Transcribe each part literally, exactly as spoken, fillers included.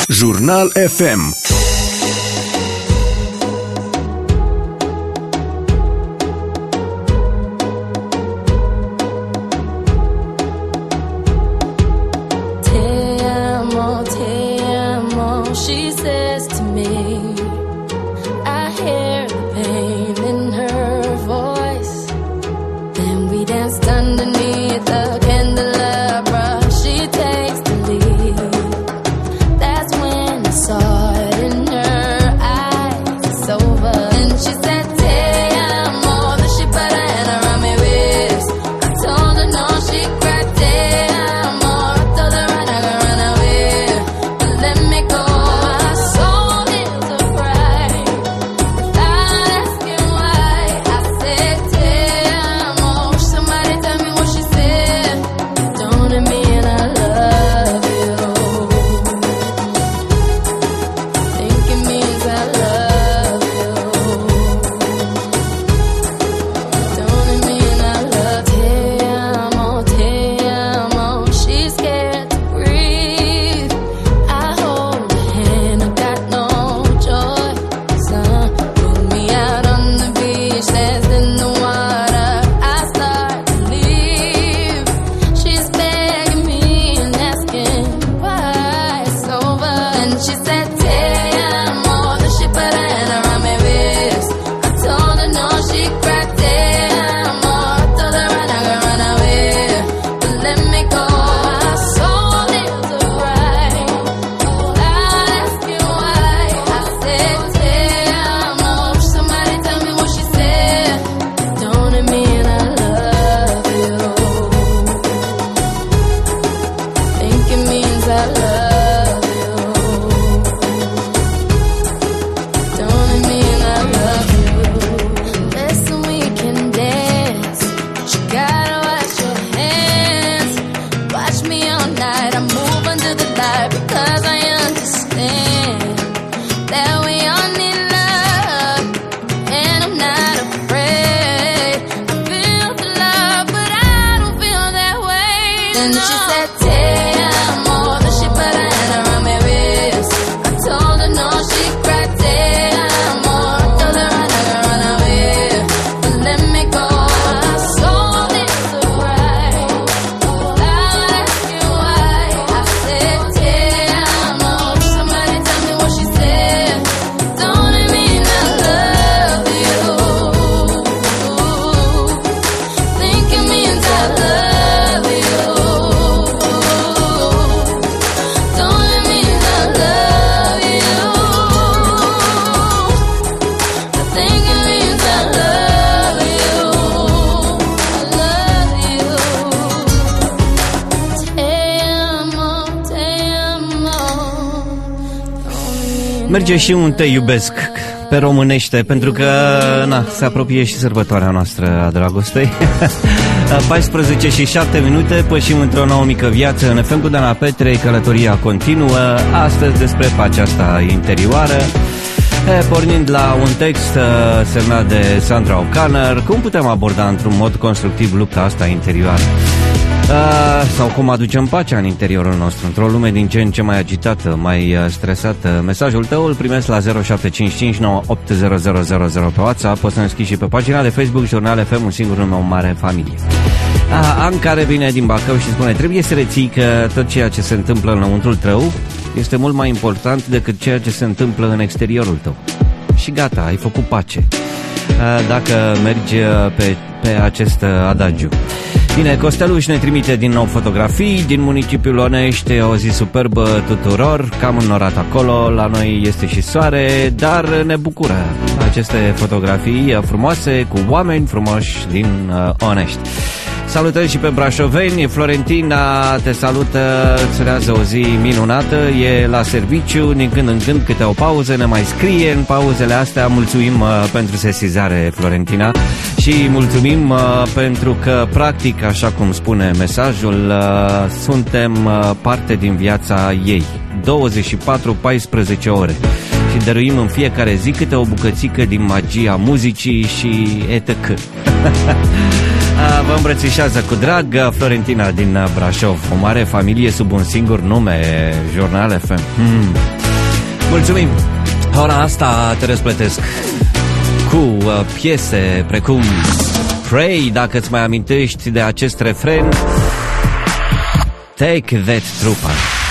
Jurnal F M. Merge și un te iubesc pe românește, pentru că na, se apropie și sărbătoarea noastră a dragostei. paisprezece și șapte minute, pășim într-o nouă mică viață în F M cu Dana Petre, călătoria continuă, astăzi despre pacea asta interioară, pornind la un text semnat de Sandra O'Connor, cum putem aborda într-un mod constructiv lupta asta interioară. Uh, sau cum aducem pacea în interiorul nostru într-o lume din ce în ce mai agitată, mai uh, stresată. Mesajul tău îl primesc la zero șapte cinci cinci nouă opt zero zero zero zero pe WhatsApp. Poți să ne scrii și pe pagina de Facebook Jurnal F M, un singur nume, o mare familie. uh, An care vine din Bacău și spune: trebuie să reții că tot ceea ce se întâmplă înăuntrul tău este mult mai important decât ceea ce se întâmplă în exteriorul tău. Și gata, ai făcut pace, uh, dacă mergi pe, pe acest adagiu. Bine, Costeluș ne trimite din nou fotografii din municipiul Onești, o zi superbă tuturor, cam înnorat acolo, la noi este și soare, dar ne bucură aceste fotografii frumoase cu oameni frumoși din uh, Onești. Salutări și pe brașoveni. Florentina te salută, îți urează o zi minunată, e la serviciu, din când în când câte o pauză, ne mai scrie în pauzele astea. Mulțumim uh, pentru sesizare, Florentina, și mulțumim uh, pentru că, practic, așa cum spune mesajul, uh, suntem uh, parte din viața ei, douăzeci și patru paisprezece ore, și dăruim în fiecare zi câte o bucățică din magia muzicii și et cetera. Vă îmbrățișează cu drag Florentina din Brașov, o mare familie sub un singur nume, Jurnal F M. Hmm. Mulțumim! Ora asta te răsplătesc cu uh, piese precum Pray, dacă îți mai amintești de acest refren. Take That Trooper.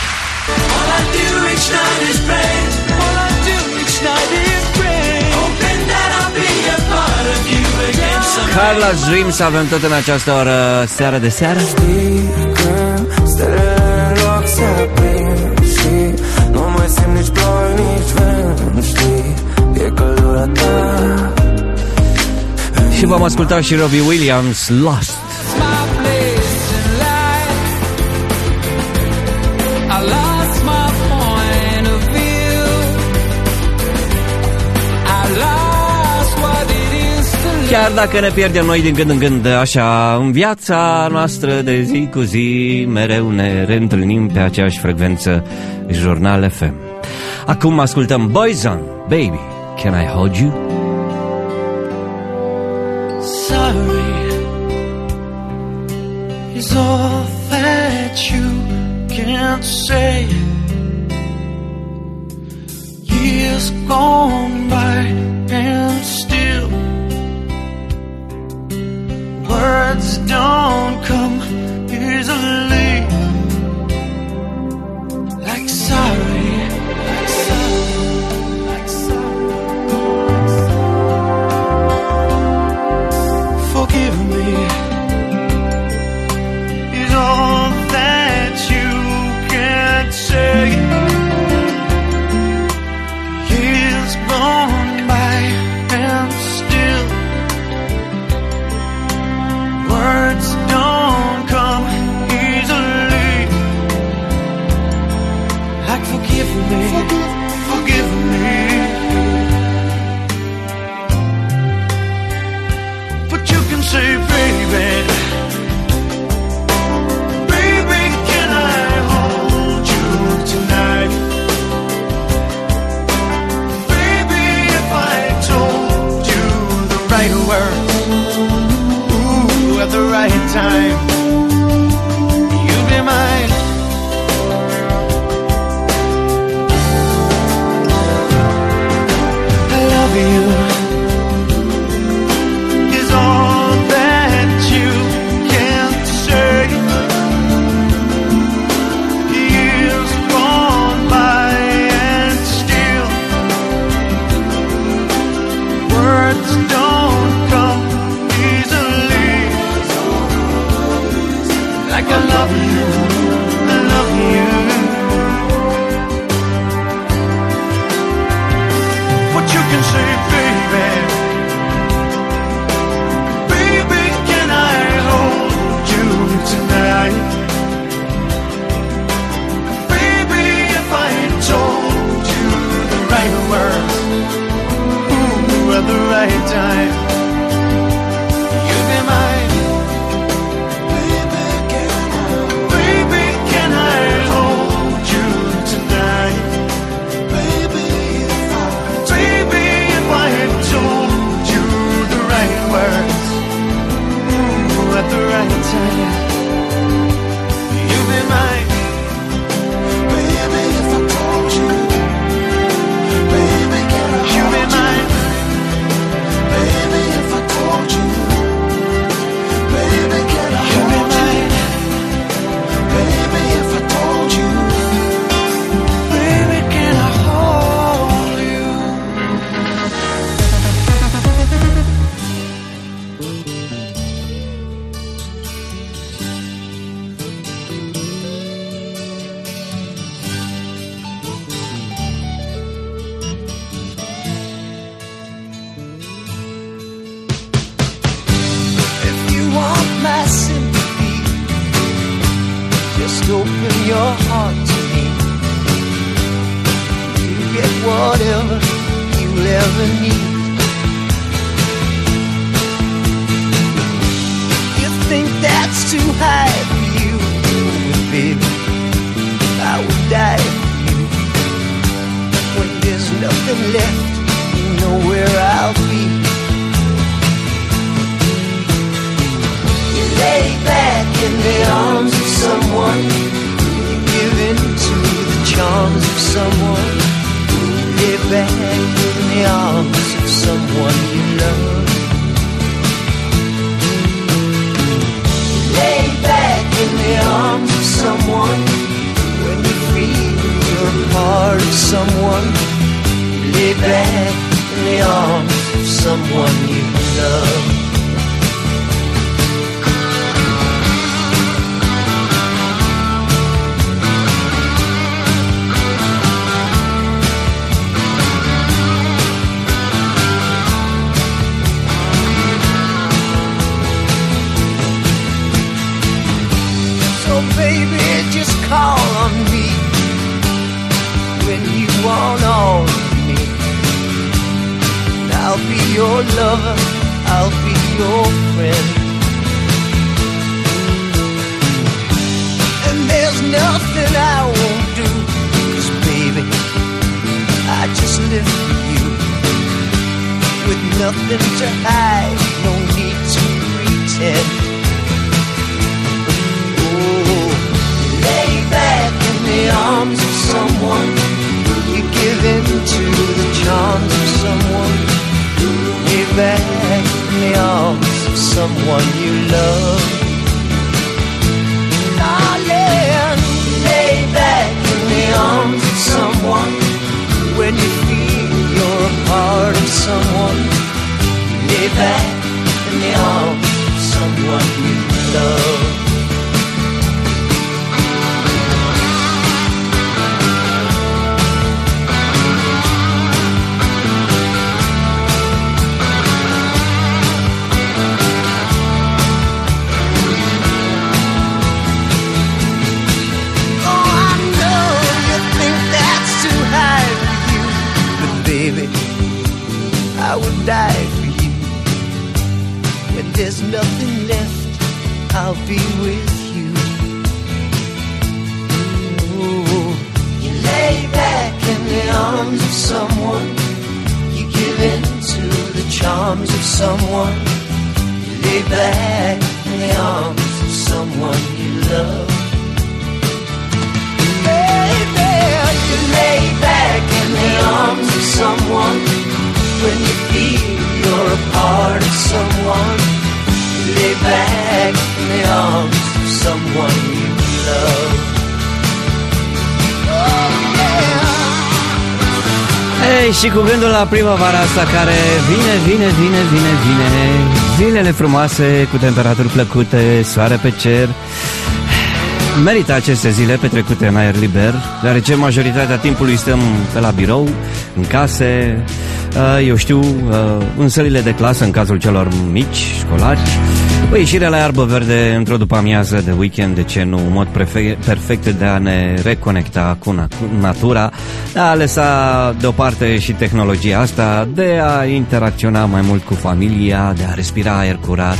Carla's Dreams avem tot în această oră, seară de seară. Nu mai simt nici ploi, nici vent, știi, e căldura ta. Și vom asculta și Robbie Williams, Lost. Chiar dacă ne pierdem noi din când în când așa în viața noastră de zi cu zi, mereu ne reîntâlnim pe aceeași frecvență, Jurnal F M. Acum ascultăm Boyzone, Baby, Can I Hold You? Sorry is all that you can say. Years gone by and still words don't come easily. Like sorry, like sorry, like sorry. Forgive me is all that you can say. Years gone by and still words don't come easily. Like forgive me, forgive me. But you can say, baby, baby, can I hold you tonight? Baby, if I told you the right words at the right time, you'll be mine. I love you is all that you can say. Years gone by and still words don't come easily. Like I love you, I love you. What you can say, baby, baby, can I hold you tonight? Baby, if I told you the right words, ooh, at the right time, you'd be mine. At the right time, you'll be mine. Baby, if I told you, baby, can I hold you? You'll be mine. Baby, if I told you, baby, can I hold you? You'll be mine. Baby, if I told you, baby, can I hold you? My sympathy, just open your heart to me. You get whatever you'll ever need. You think that's too high for you, baby, I would die for you. When there's nothing left, you know where I'll be. Lay back in the arms of someone, you give in to the charms of someone. back in the arms of someone you love. Lay back in the arms of someone when you feel you're a part of someone. Lay back in the arms of someone you love. Baby, just call on me when you want all of me. I'll be your lover, I'll be your friend. And there's nothing I won't do, 'cause baby, I just live for you. With nothing to hide, no need to pretend. Lay back in the arms of someone. You give in to the charms of someone. Lay back in the arms of someone you love. Darling, lay back in the arms of someone. When you feel you're a part of someone. Lay back in the arms of someone you love. I would die for you. When there's nothing left, I'll be with you. Ooh. You lay back in the arms of someone. You give in to the charms of someone. You lay back in the arms of someone you love. Baby, you lay back in the arms of someone. When you feel you're a part of someone, you lay back in the arms of someone you love. Oh, yeah. Hey, și cu gândul la primăvara asta care vine, vine, vine, vine, vine. Zilele frumoase cu temperaturi plăcute, soare pe cer. Merită aceste zile petrecute în aer liber, deoarece majoritatea timpului stăm pe la birou, în case, eu știu, în sălile de clasă, în cazul celor mici, școlari. O ieșire la iarbă verde într-o după-amiază de weekend, de ce nu, un mod perfect de a ne reconecta cu natura, de a lăsa deoparte și tehnologia asta, de a interacționa mai mult cu familia, de a respira aer curat.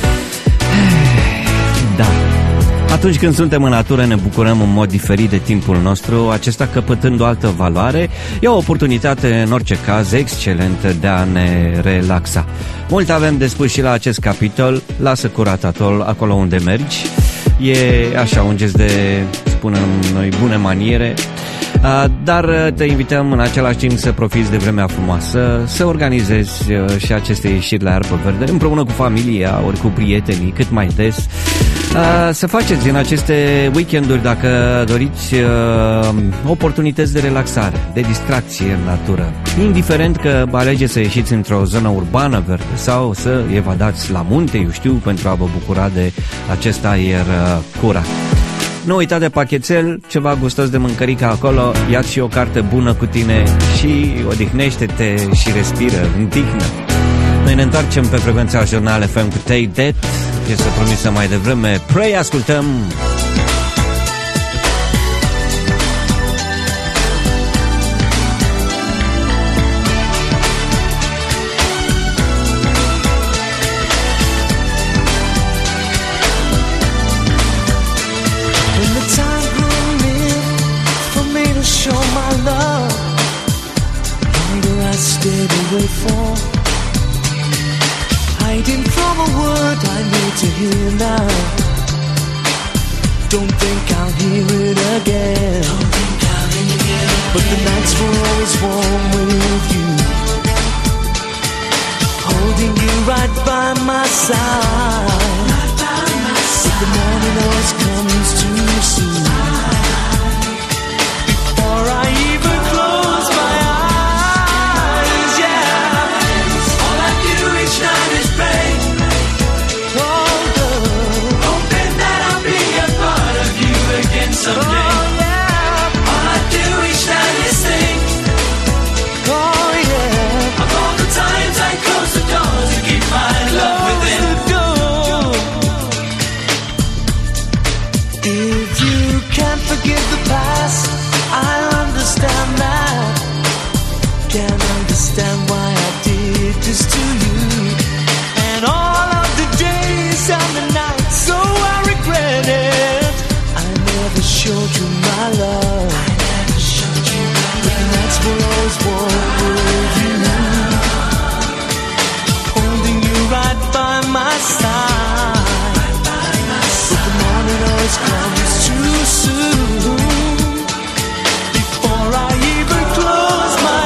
Da. Atunci când suntem în natură ne bucurăm în mod diferit de timpul nostru, acesta căpătând o altă valoare, e o oportunitate în orice caz excelentă de a ne relaxa. Mult avem de spus și la acest capitol, lasă curat atol acolo unde mergi, e așa un gest de, spunem noi, bune maniere, dar te invităm în același timp să profiți de vremea frumoasă, să organizezi și aceste ieșiri la iarbă verde împreună cu familia, ori cu prietenii, cât mai des. Să faceți în aceste weekenduri, dacă doriți, oportunități de relaxare, de distracție în natură, indiferent că alegeți să ieșiți într-o zonă urbană verde sau să evadați la munte, eu știu, pentru a vă bucura de acest aer curat. Nu uita de pachetel, ceva gustos de mâncărică acolo, ia-ți și o carte bună cu tine și odihnește-te și respiră în tihnă. Noi ne întoarcem pe frecvența Jurnal F M cu Take That, piesă promisă mai devreme. Pray, ascultăm! Hiding from a word I need to hear now. Don't think I'll hear it again. Don't think I'll hear it again. but the nights were always warm with you, holding you right by my side. Right by my side. But the morning always comes too soon. Before I even close my eyes, yeah. All I do each night is pray. Oh, Lord. Hoping that I'll be a part of you again someday. Oh, yeah. All I do each night is think. Oh, yeah. Of all the times I close the door to keep my love within. If you can't forgive the past, I understand that. Can't understand why I did this to you. And all of the days and the nights, so I regret it. I never showed you my love. I never showed you my love. But the nights were always warm with you, holding you right by my side. But the morning always comes too soon. Before I even close my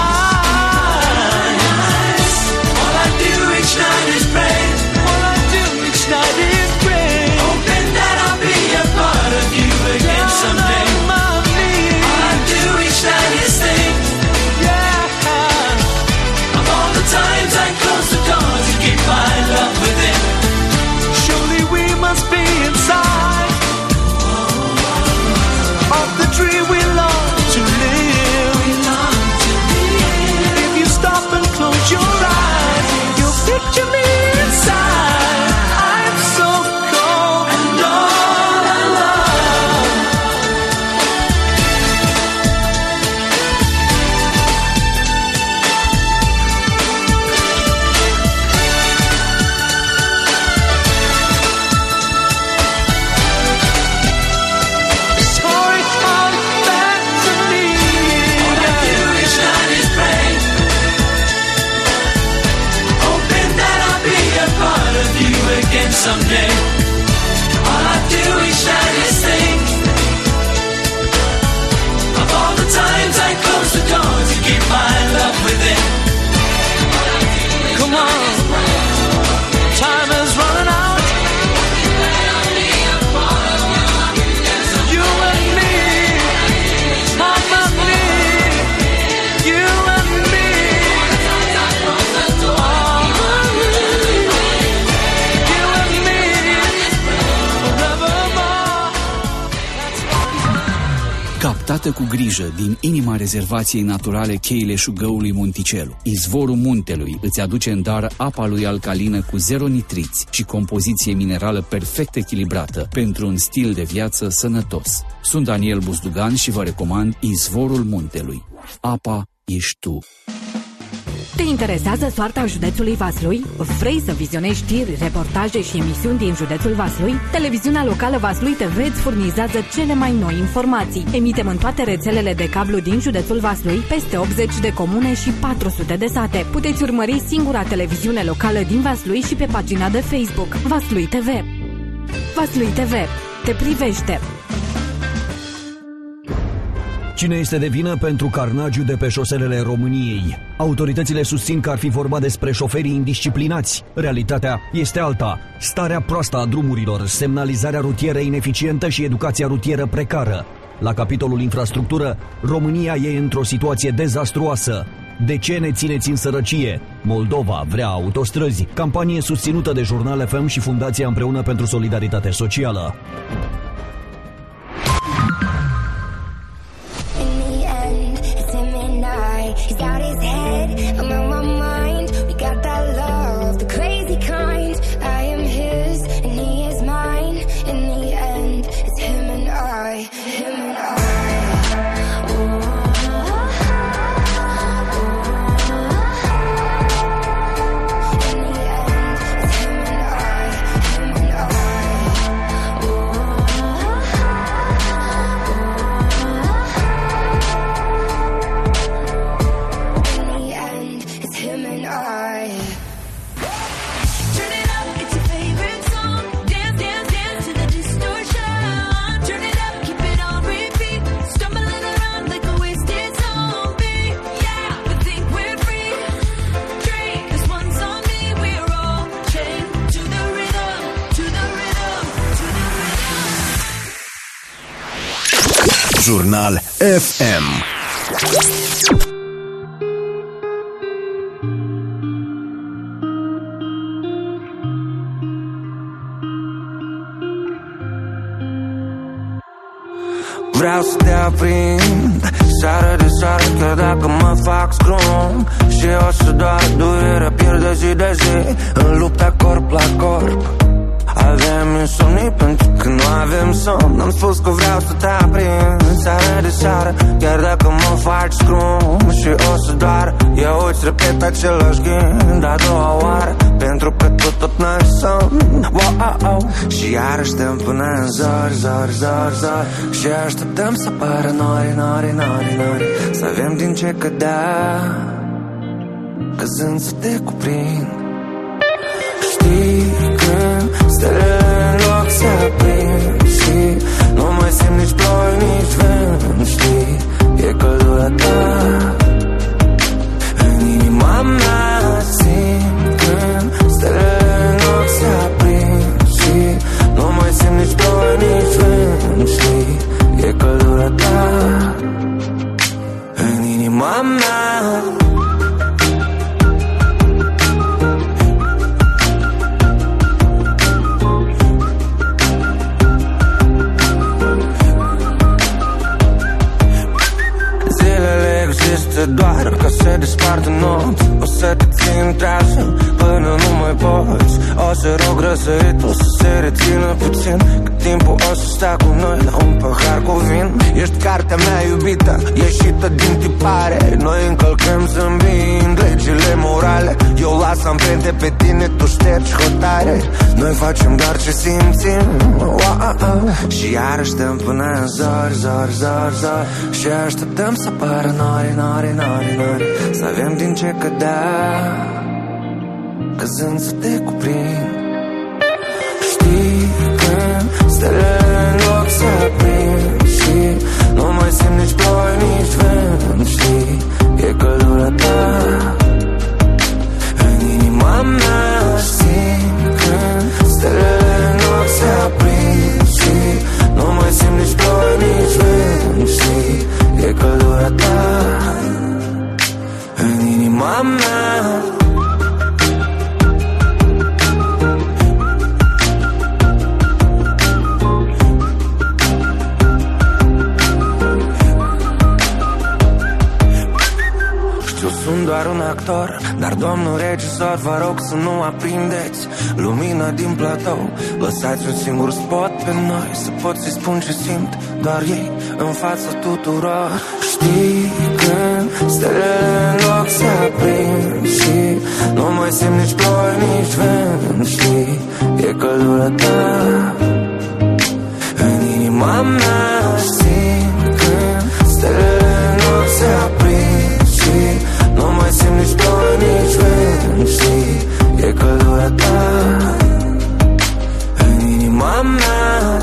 eyes, all I do each night is pray. All I do each night is pray. Hoping that I'll be a part of you again someday. All I do each night is think. Yeah. Of all the times I close the door to keep my love within. Surely we must be inside of the tree we long to live. If you stop and close your eyes, you'll picture me inside. I'm so cold and all alone. Sorry, all back to me. All I do each night is pray, hoping that I'll be a part of you again someday. All I do each night is think of all the times I close the door to keep my love within. Come on, time is running out. You and me, I'm and me. You and me, you and me, forevermore. Captată cu grijă din inima rezervației naturale Cheile Șugăului Monticelu, izvorul muntelui îți aduce în dar apa lui alcalină cu zero nitriți și compoziție minerală perfect echilibrată pentru un stil de viață sănătos. Sunt Daniel Buzdugan și vă recomand Izvorul Muntelui. Apa ești tu. Te interesează soarta județului Vaslui? Vrei să vizionezi știri, reportaje și emisiuni din județul Vaslui? Televiziunea locală Vaslui T V îți furnizează cele mai noi informații. Emitem în toate rețelele de cablu din județul Vaslui, peste optzeci de comune și patru sute de sate. Puteți urmări singura televiziune locală din Vaslui și pe pagina de Facebook Vaslui T V. Vaslui T V te privește. Cine este de vină pentru carnagiul de pe șoselele României? Autoritățile susțin că ar fi vorba despre șoferii indisciplinați. Realitatea este alta. Starea proastă a drumurilor, semnalizarea rutieră ineficientă și educația rutieră precară. La capitolul infrastructură, România e într-o situație dezastruoasă. De ce ne țineți în sărăcie? Moldova vrea autostrăzi. Campanie susținută de Jurnal F M și Fundația Împreună pentru Solidaritate Socială. He's got his head, I'm on my mind. We got that love, the crazy kind. I am his and he is mine. In the end, it's him and I, him and I. In the end, it's him and I, him and I. Jurnal F M. Vreau să te aprind seară de seară, chiar dacă mă fac scrum. Și o să doar durerea pierde zi de zi în lupta corp la corp. Avem insomnii pentru că nu avem somn. Am spus că vreau să te aprind seară de seară, chiar dacă mă faci scrum. Și o să doar eu îți repet același gând a doua oară, pentru că tot tot n-ai somn. Wow. Și iarăși stăm până în zori, zori, zori, zori. Și așteptăm să apară nori, nori, nori, nori. Să avem din ce cădea, căzând să te cuprind. Știi când stelele în loc se aprind și nu mai simt nici ploi, nici vânt. Știi, e căldura ta în inima mea. Simt când stelele în loc se aprind și nu mai simt nici ploi, nici vânt. Știi, e căldura ta în inima mea. Doar că se despart în nopți, o să te țin trasă până nu mai poți. O să rog răsăritul să se rețină puțin, că timpul o să stea cu noi la un pahar cu vin. Ești cartea mea iubită, ieșită din tipare. Noi încălcăm zâmbind legile morale. Eu las amprente pe tine, tu ștergi hotare. Noi facem doar ce simțim. Wow. Și iarăși stăm până în zori, zori, zori, zori. Și așteptăm să apară nori, nori, nori, nori. Să avem din ce cădea, căzând să te cuprind. Știi când stelele în loc se aprind și nu mai simt nici ploi, nici vânt. Știi, e căldura ta în inima mea. Simt când stelele în loc se aprind și nu mai simt nici ploi, nici vânt. Știi, e căldura ta în inima mea. Sunt doar un actor, dar domnul regizor, vă rog să nu aprindeți lumina din platou. Lăsați un singur spot pe noi, să pot să-i spun ce simt doar ei în fața tuturor. Știi când stelele în loc se aprind și nu mai simt nici ploi, nici vânt. Știi, e căldura ta în inima mea. Simt când stelele în loc se aprind și nu mai simt nici ploi, nici vânt. Știi, e căldura ta în inima mea.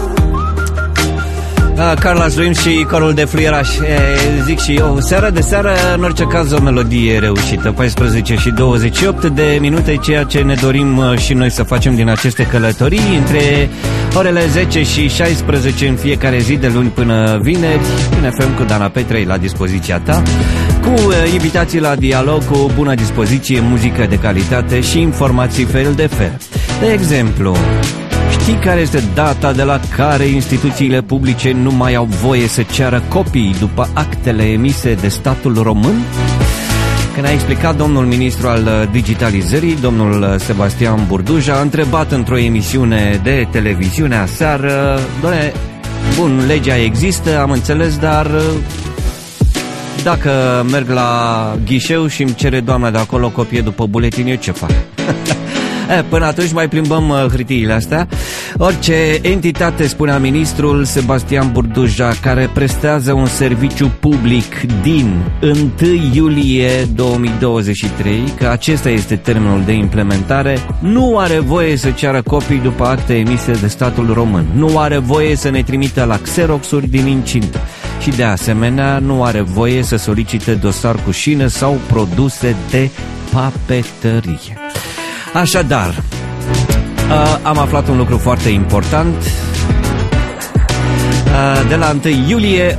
Carla Slim și corul de fluieraș. E, zic și eu, seara de seară, în orice caz, o melodie reușită. paisprezece și douăzeci și opt de minute, ceea ce ne dorim și noi să facem din aceste călătorii între orele zece și șaisprezece în fiecare zi, de luni până vineri. În F M cu Dana Petrei la dispoziția ta, cu invitații la dialog, cu bună dispoziție, muzică de calitate și informații fel de fel. De exemplu, știi care este data de la care instituțiile publice nu mai au voie să ceară copii după actele emise de statul român? Când a explicat domnul ministru al digitalizării, domnul Sebastian Burduja, a întrebat într-o emisiune de televiziune aseară: doamne, bun, legea există, am înțeles, dar dacă merg la ghișeu și îmi cere doamna de acolo copie după buletin, eu ce fac? Până atunci mai plimbăm hârtiile astea. Orice entitate, spunea ministrul Sebastian Burduja, care prestează un serviciu public din întâi iulie două mii douăzeci și trei, că acesta este termenul de implementare, nu are voie să ceară copii după acte emise de statul român. Nu are voie să ne trimită la xeroxuri din incintă. Și de asemenea nu are voie să solicite dosar cu șină sau produse de papetărie. Așadar, uh, am aflat un lucru foarte important. Uh, de la întâi iulie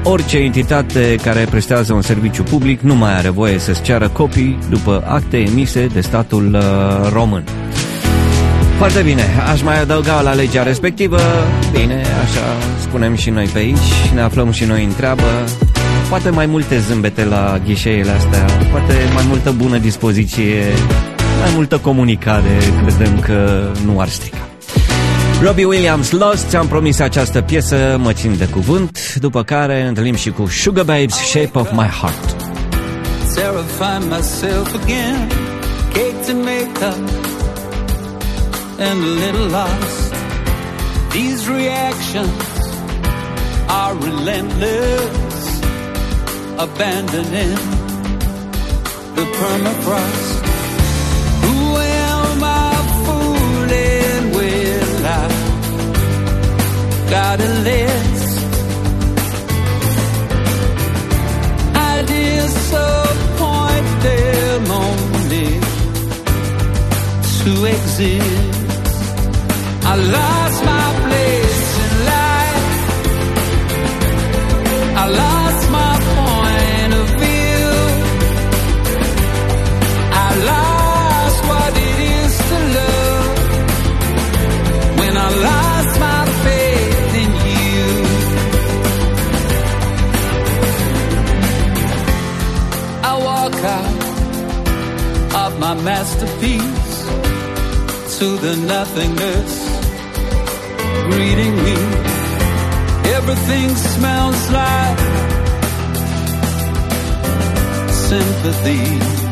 Orice entitate care prestează un serviciu public nu mai are voie să-ți ceară copii după acte emise de statul uh, român. Foarte bine, aș mai adăuga la legea respectivă, bine, așa spunem și noi pe aici, ne aflăm și noi în treabă, poate mai multe zâmbete la ghișeele astea, poate mai multă bună dispoziție, mai multă comunicare, credem că nu ar strica. Robbie Williams, Lost, ți-am promis această piesă, mă țin de cuvânt, după care întâlnim și cu Sugar Babes, Shape of My Heart. Terrified myself again, cake to make up, and a little lost. These reactions are relentless, abandoning the permafrost. Who am I fooling with? I got a list. I disappoint them only to exist. I lost my place in life. I lost my point of view. I lost what it is to love when I lost my faith in you. I walk out of my masterpiece to the nothingness greeting me. Everything smells like sympathy.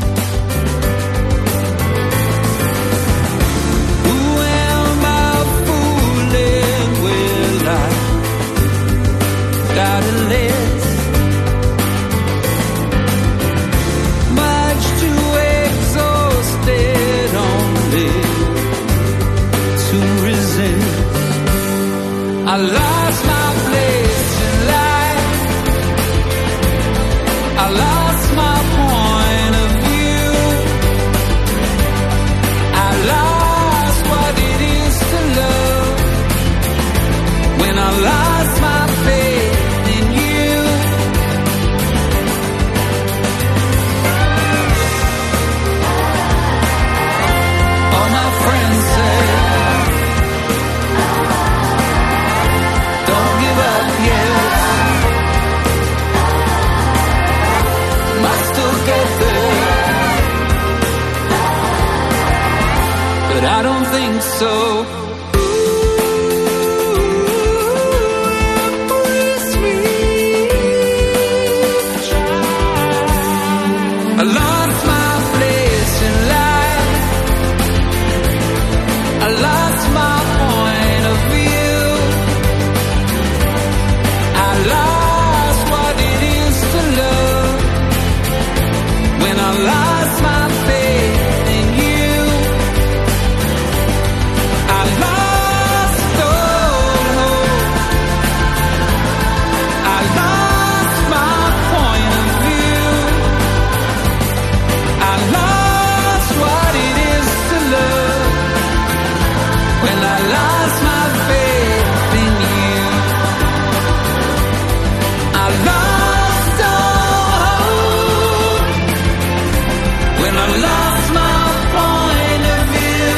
Who am I fooling with? I got a list, much too exhausted only to resist. I lost my place in life. I lost my point of view. I lost what it is to love when I lost my faith in you. All my friends say, but I don't think so. I lost my place in life. I lost my point of view. I lost what it is to love when I lost my faith in you. I lost all hope. I lost my point of view. I lost what it is to love when I lost my faith in you. I lost all hope when I lost my point of view.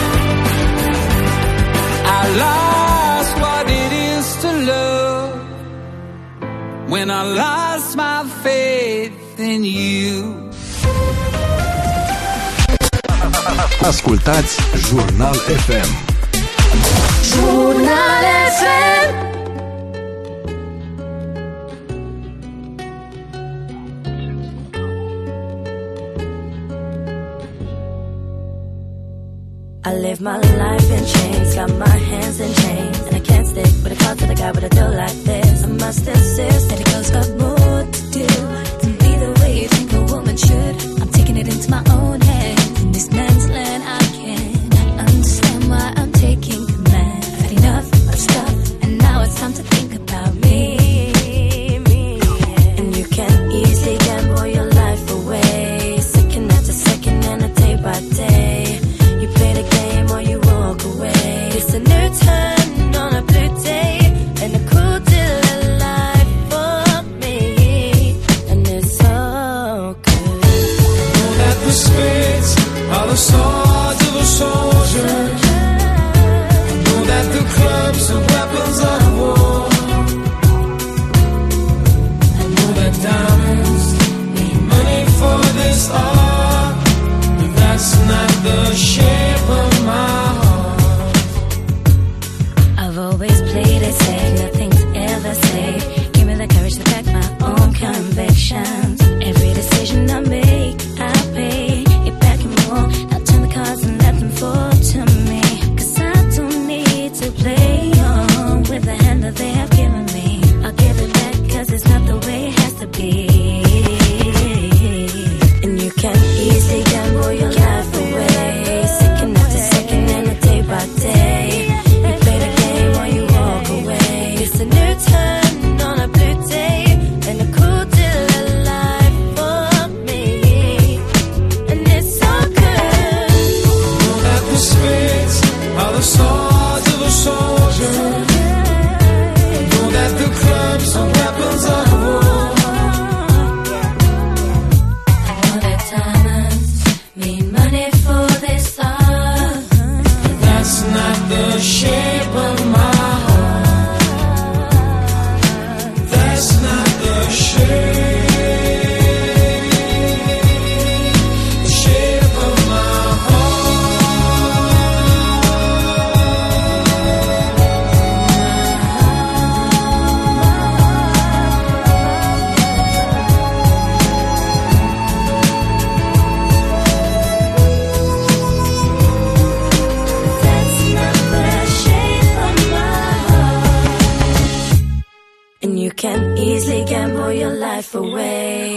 I lost what it is to love when I lost my faith in you. Ascultați Jurnal F M. Jurnal F M. I live my life in chains, got my hands in chains, and I can't stick with a call to the guy with a deal like this. I must insist that it goes got more to do to be the way you think a woman should. I'm taking it into my own hands. In this man's land, I can't understand why I'm taking command. I've had enough of stuff, and now it's time to think about me. me yeah. And you can easily gamble your life away, second after second and a day by day. You play the game or you walk away. It's a new turn on a blue day and a cool deal of life for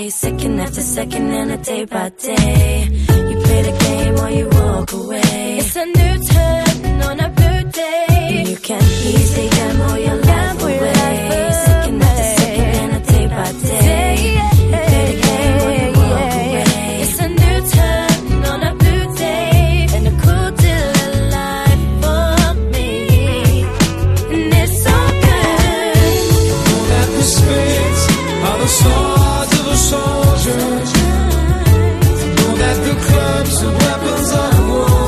way, second after second and a day by day. You play the game or you walk away. It's a new turn on a blue day. You can easily gamble your life away, second after second and a day by day. You play the game or you walk away. It's a new turn on a blue day and a cool deal of life for me. And it's so good. At the spits are the swords of a soldier. Know that the clubs are weapons of war.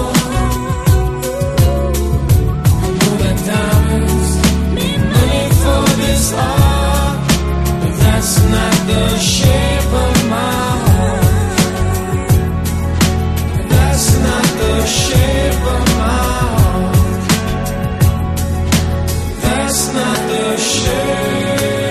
I know that diamonds mean money for this art, but that's not the shape of my heart. That's not the shape of my heart. That's not the shape.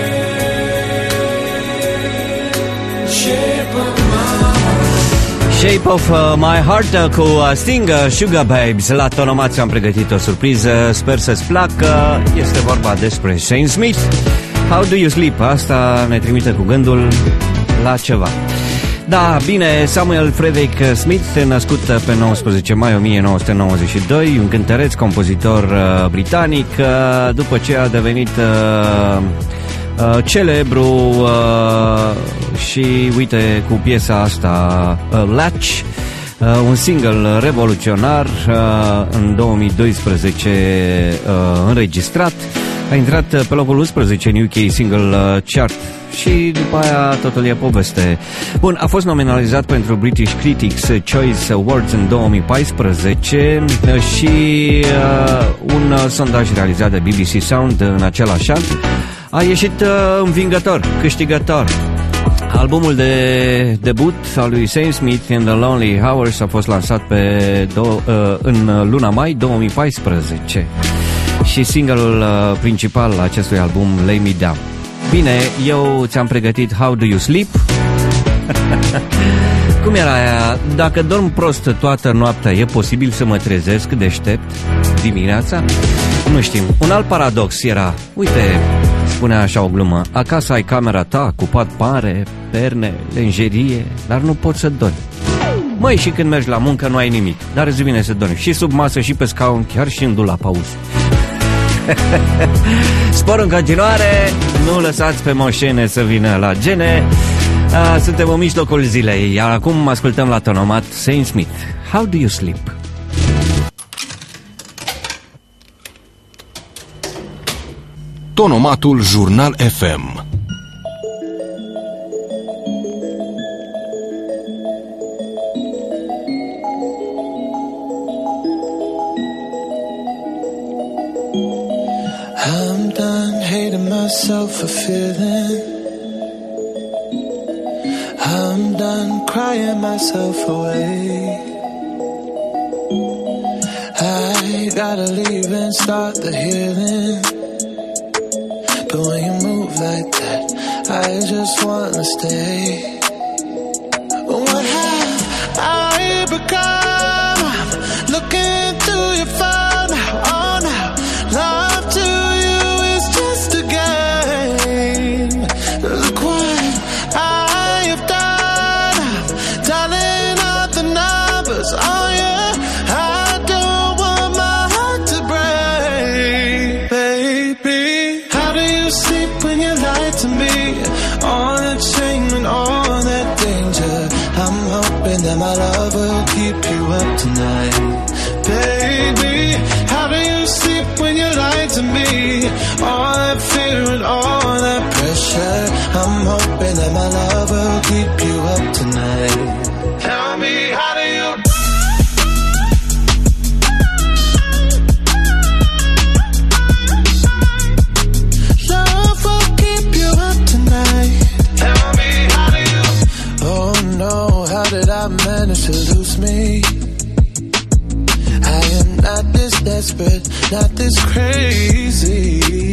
Shape of uh, My Heart uh, cu uh, Sting, uh, Sugar Babes. La Tonomați am pregătit o surpriză, sper să-ți placă. Este vorba despre Sam Smith. How Do You Sleep? Asta ne trimite cu gândul la ceva. Da, bine, Samuel Frederick Smith, născut pe nouăsprezece mai o mie nouă sute nouăzeci și doi, un cântăreț, compozitor uh, britanic, uh, după ce a devenit uh, uh, celebru uh, și uite cu piesa asta uh, Latch, uh, un single revoluționar uh, în două mii doisprezece uh, înregistrat, a intrat pe locul unsprezece în U K Single Chart și după aia totul e poveste. Bun, a fost nominalizat pentru British Critics Choice Awards în două mii paisprezece și uh, un uh, sondaj realizat de B B C Sound în același an a ieșit uh, învingător, câștigător. Albumul de debut al lui Sam Smith, In the Lonely Hours, a fost lansat pe do- uh, în luna mai două mii paisprezece și singurul uh, principal al acestui album, Lay Me Down. Bine, eu ți-am pregătit How Do You Sleep? Cum era aia? Dacă dorm prost toată noaptea, e posibil să mă trezesc deștept dimineața? Nu știm. Un alt paradox era, uite, spunea așa o glumă, acasă ai camera ta cu pat pare, perne, lenjerie, dar nu poți să dormi. Măi, și când mergi la muncă nu ai nimic, dar îți vine să dormi și sub masă și pe scaun, chiar și în dulap auzi. Spor în continuare, nu lăsați pe moșene să vină la gene. Suntem în mijlocul zilei, iar acum ascultăm la Tonomat Sam Smith, How Do You Sleep? Tonomatul Jurnal F M. I'm done hating myself for feeling. I'm done crying myself away. I gotta leave and start the healing. But when you move like that, I just wanna stay. What have I become? I'm looking through your phone now, oh now. Love to you is just a game. Look what I have done. I'm dialing out the numbers, oh yeah. I don't want my heart to break, baby. How do you sleep when you lie to me? All that shame and all that danger. I'm hoping that my love will keep you up tonight, baby. How do you sleep when you lie to me? All that fear and all that pressure. I'm hoping that my love will keep you up tonight. Tell me, how do you? Love will keep you up tonight. Tell me, how do you? Oh no, how did I manage to lose me? I am not this desperate, not this crazy.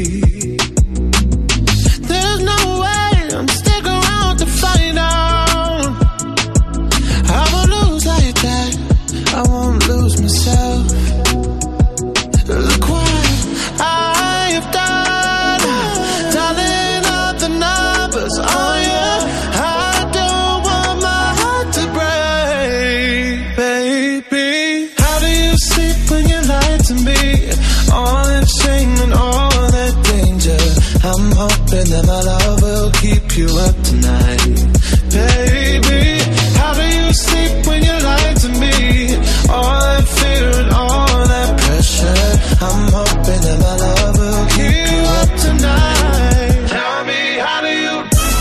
There's no way I'm stick around to find out. I won't lose like that, I won't lose myself. Look what I have done, dialing up the numbers, oh yeah. I don't you up tonight. Baby, how do you sleep when you lie to me? All that fear and all that pressure, I'm hoping that my love will keep you up tonight. Tell me, how do you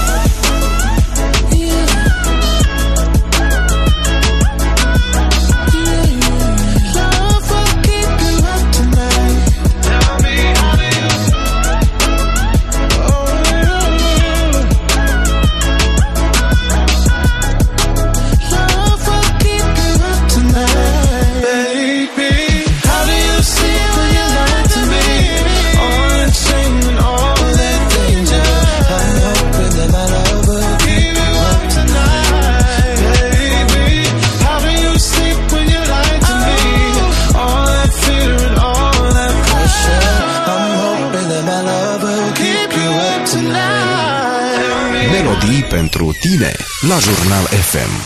Melodii pentru tine la Jurnal F M.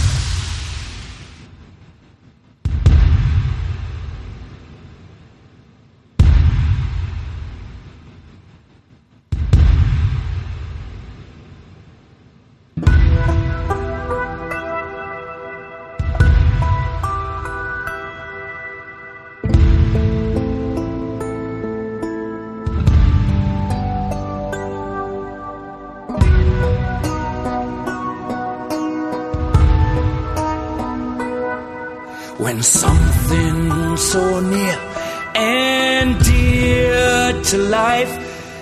When something so near and dear to life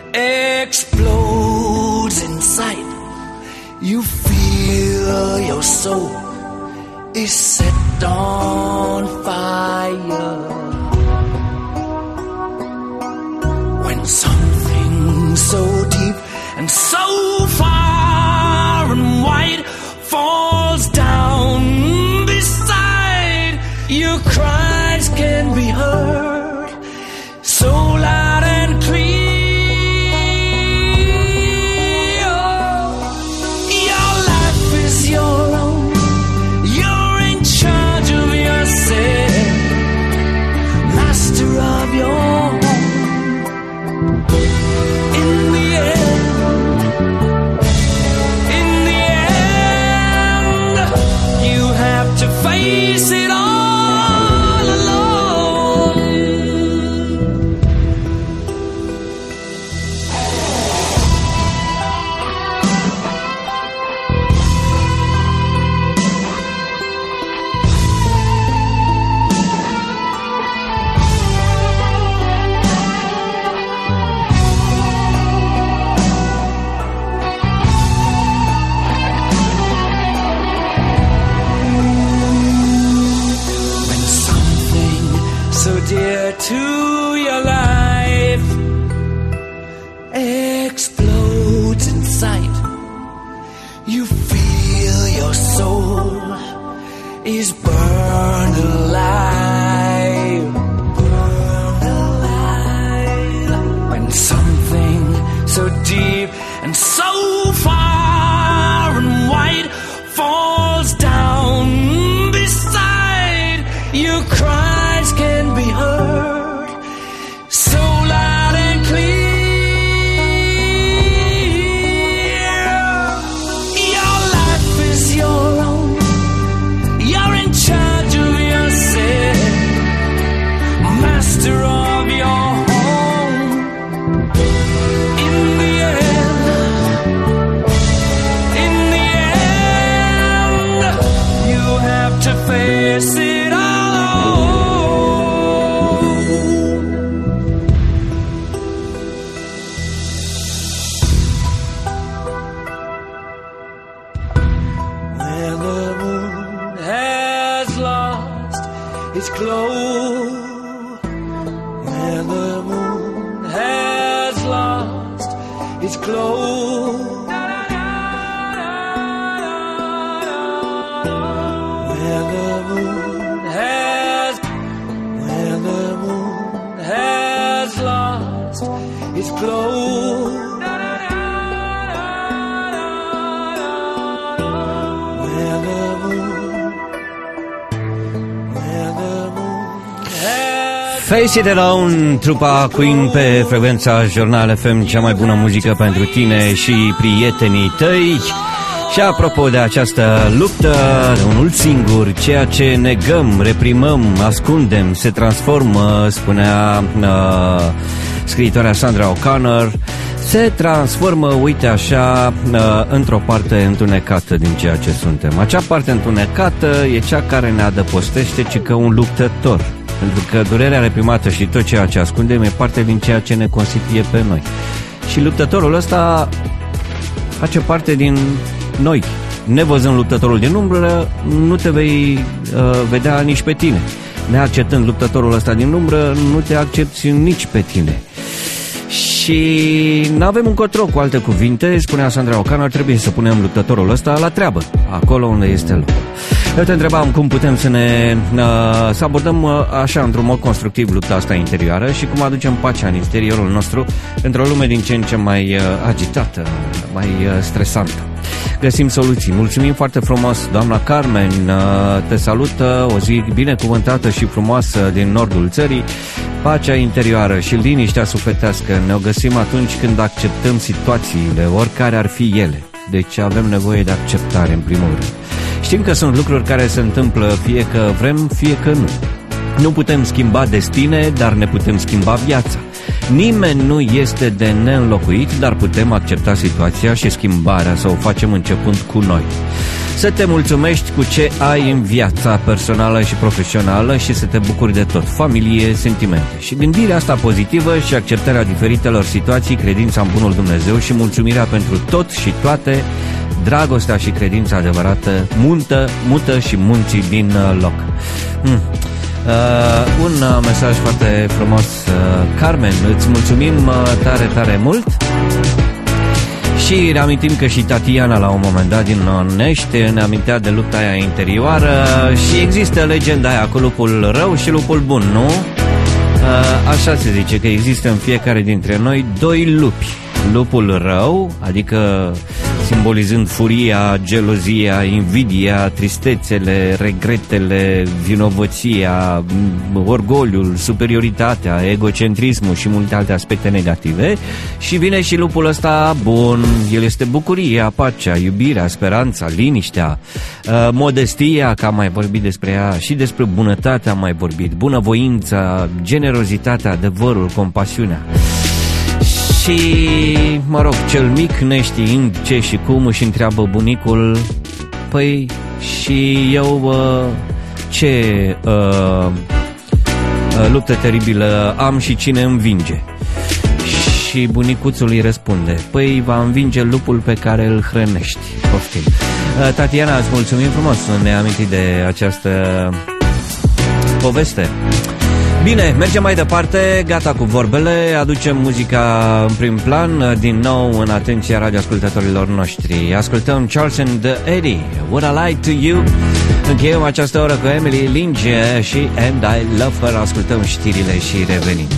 explodes inside, you feel your soul is set on fire. When something so deep and so far and wide falls down, your cries can be heard so loud and clear. Your life is your own. You're in charge of yourself, master of your home. In the end, in the end, you have to face it all. Dear to your life explodes inside, you feel your soul is burned alive, burned alive. When something so deep and so far and wide falls down beside, you cry can be heard so loud and clear. Your life is your own. You're in charge of yourself, master of your home. In the end, in the end, you have to face it all. Its glow, where the moon has lost its glow, where the moon has, where the moon has lost its glow, where the moon Face It Alone, trupa Queen pe frecvența Jurnal F M, cea mai bună muzică pentru tine și prietenii tăi. Și apropo de această luptă de unul singur, ceea ce negăm, reprimăm, ascundem, se transformă, spunea uh, scriitoarea Sandra O'Connor, se transformă, uite așa, uh, într-o parte întunecată din ceea ce suntem. Acea parte întunecată e cea care ne adăpostește, ci că un luptător. Pentru că durerea reprimată și tot ceea ce ascundem e parte din ceea ce ne constituie pe noi. Și luptătorul ăsta face parte din noi. Nevăzând luptătorul din umbră, nu te vei uh, vedea nici pe tine. Neacceptând luptătorul ăsta din umbră, nu te accepti nici pe tine. Și n-avem încotro, cu alte cuvinte, spunea Sandra O'Connor, trebuie să punem luptătorul ăsta la treabă, acolo unde este locul. Eu te întrebam cum putem să ne uh, să abordăm uh, așa, într-un mod constructiv, lupta asta interioară și cum aducem pacea în interiorul nostru într-o lume din ce în ce mai uh, agitată, mai uh, stresantă. Găsim soluții. Mulțumim foarte frumos, doamna Carmen, uh, te salută, o zi binecuvântată și frumoasă din nordul țării. Pacea interioară și liniștea sufletească ne-o găsim atunci când acceptăm situațiile, oricare ar fi ele. Deci avem nevoie de acceptare în primul rând. Știm că sunt lucruri care se întâmplă fie că vrem, fie că nu. Nu putem schimba destine, dar ne putem schimba viața. Nimeni nu este de neînlocuit, dar putem accepta situația și schimbarea să o facem începând cu noi. Să te mulțumești cu ce ai în viața personală și profesională și să te bucuri de tot, familie, sentimente. Și gândirea asta pozitivă și acceptarea diferitelor situații, credința în bunul Dumnezeu și mulțumirea pentru tot și toate, dragostea și credința adevărată muntă, mută și munții din loc. Hmm. Uh, un uh, mesaj foarte frumos, uh, Carmen, îți mulțumim uh, tare, tare mult. Și reamintim că și Tatiana la un moment dat din Onești ne amintea de lupta aia interioară și există legenda aia cu lupul rău și lupul bun, nu? Uh, așa se zice, că există în fiecare dintre noi doi lupi. Lupul rău, adică simbolizând furia, gelozia, invidia, tristețele, regretele, vinovăția, orgoliul, superioritatea, egocentrismul și multe alte aspecte negative. Și vine și lupul ăsta bun, el este bucuria, pacea, iubirea, speranța, liniștea, modestia, că am mai vorbit despre ea, și despre bunătatea am mai vorbit, bunăvoința, generozitatea, adevărul, compasiunea. Și, mă rog, cel mic, neștiind ce și cum, își întreabă bunicul, păi, și eu uh, ce uh, luptă teribilă am și cine învinge? Și bunicuțul îi răspunde, păi, va învinge lupul pe care îl hrănești. Poftim. Uh, Tatiana, îți mulțumim frumos, ne-ai amintit de această poveste. Bine, mergem mai departe, gata cu vorbele, aducem muzica în prim plan, din nou în atenția radioascultătorilor noștri. Ascultăm Charles and Eddie, Would I Lie to You? Încheiem această oră cu Emily Linge și And I Love Her. Ascultăm știrile și revenim.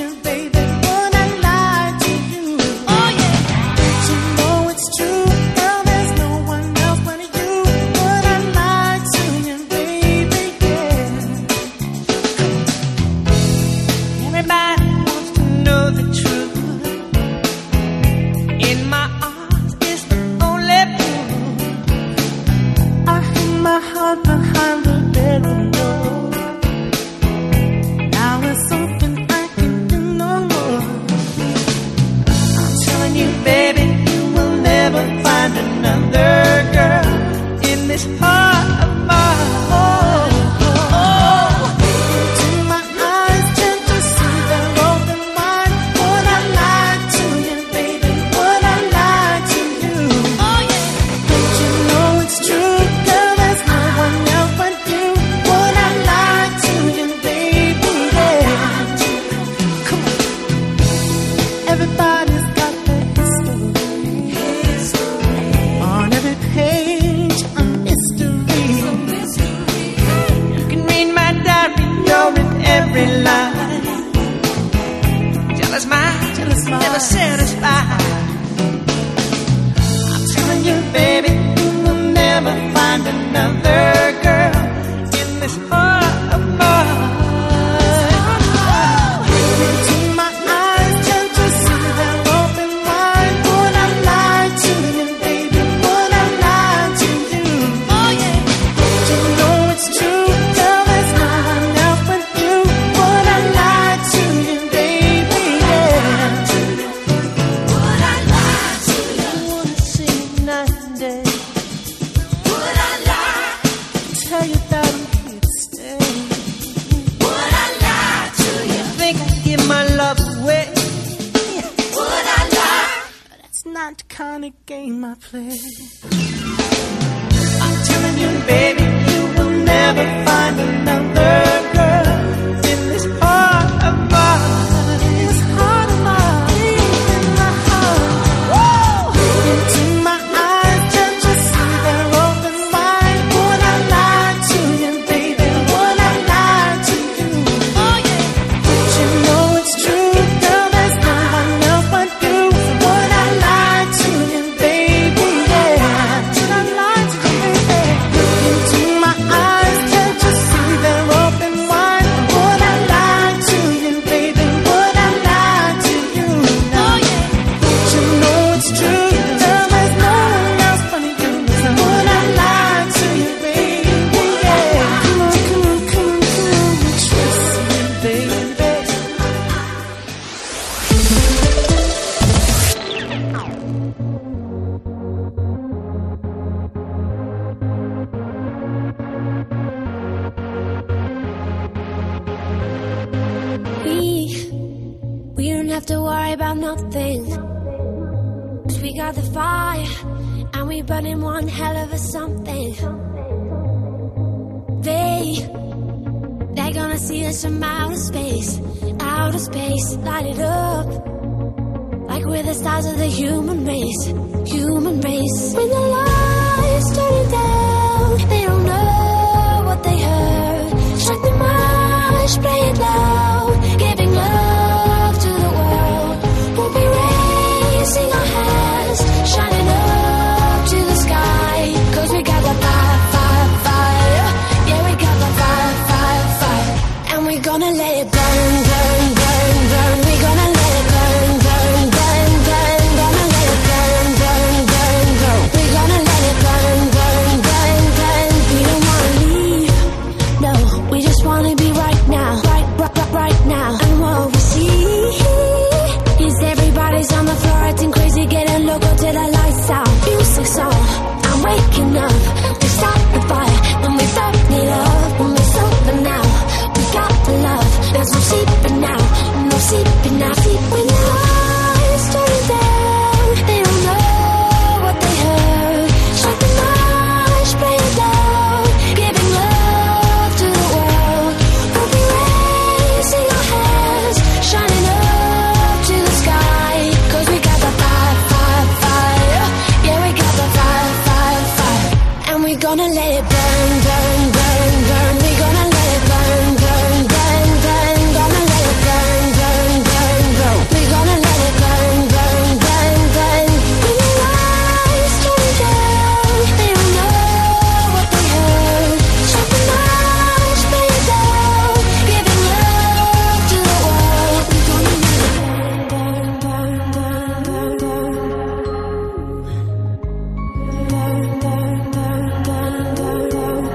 True. till it's mine, till it's mine. Never satisfied. I'm telling you, baby, you will never find another girl in this heart of mine. Not the kind of game I play. I'm telling you, baby, you will never find another girl in this heart of mine. In this heart of mine, in my heart. Woo! Look into my eyes, can't you see they're open wide? Would I lie to you, baby? Would I lie to you? Oh yeah. But you know it's true, girl. There's no one else but you. Would I lie to you, baby? Yeah. Would I lie to you, baby? Look into my eyes, can't you see they're open wide? Would I lie to you, baby? Would I lie to you? Oh yeah. But you know it's true, girl. There's no one else but you. Would I lie to you, baby? Yeah. Come on, come on, come on, come on. Trust me, baby. We, we don't have to worry about nothing. 'Cause we got the fire, and we burning one hell of a something. They, they're gonna see us from outer space, outer space, light it up. Like we're the stars of the human race, human race. When the lights turn down, they don't know what they heard. Strike the march, play it loud, giving love to the world. We'll be raising our hands, shining up to the sky. 'Cause we got the fire, fire, fire. Yeah, we got the fire, fire, fire. And we're gonna let it burn, burn, burn, burn. We're gonna let it burn, burn, burn, burn. Gonna let it burn, burn, burn, burn. We're gonna let it burn, burn, burn, burn. We don't wanna leave, no. We just wanna be right now, right, right, right, right now. And what we see is everybody's on the floor acting crazy, getting loco till the lights out. Music's on, I'm waking up. We start the fire, then we burn it up. When we sober now, we got the love. There's no sleeping now, no sleeping now. Sleep when the lights turn down. They don't know what they heard. Strike the march, play it loud, giving love to the world. We'll be raising our hands, shining up to the sky. 'Cause we got the fire, fire, fire. Yeah, we got the fire, fire, fire. And we're gonna let it burn, burn, burn, burn. We're gonna let it burn, burn, burn, burn. Gonna let it burn, burn, burn, burn. We're gonna let it burn, burn, burn, burn. When the lights turn down, they don't know what they heard. Strike the march, play it loud, giving love to the world. We're gonna let it burn, burn, burn, burn, burn, burn, burn, burn, burn, burn, burn.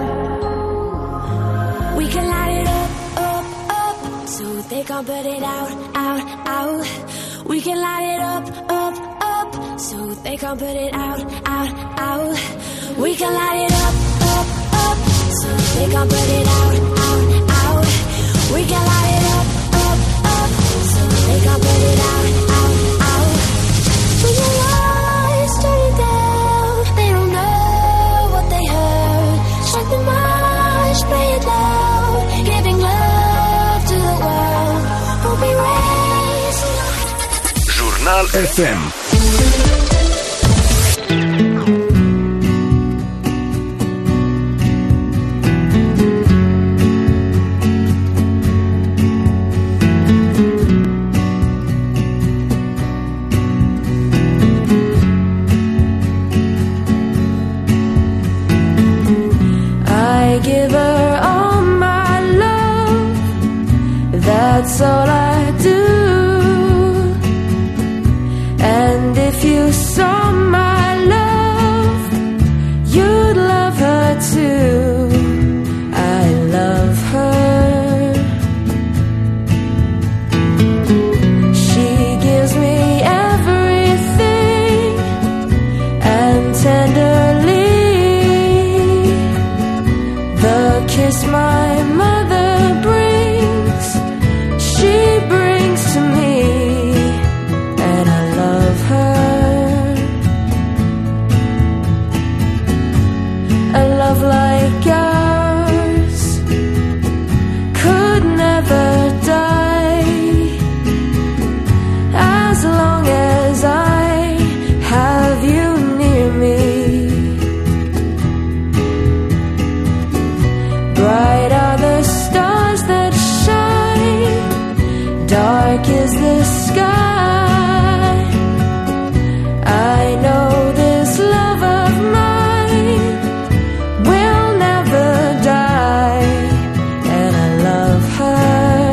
We can light it up, up, up, so they can't put it out, out, out. We can light it up, up, up, so they can't put it out, out, out. We can light it up, up, up, so they can't put it out, out, out. We can light it up, up, up, so they can't put it out, out, out. When the lights turn down, they don't know what they heard. Strike the march, play it loud, giving love to the world. We'll be raising our Jurnal F M. all I do. And if you saw my love, you'd love her too. I love her. She gives me everything, and tenderly the kiss my mother brings, she brings to me, and I love her. A love like ours could never die, as long as I have you near me. Bright are the stars that shine, dark is the sky. I know this love of mine will never die, and I love her.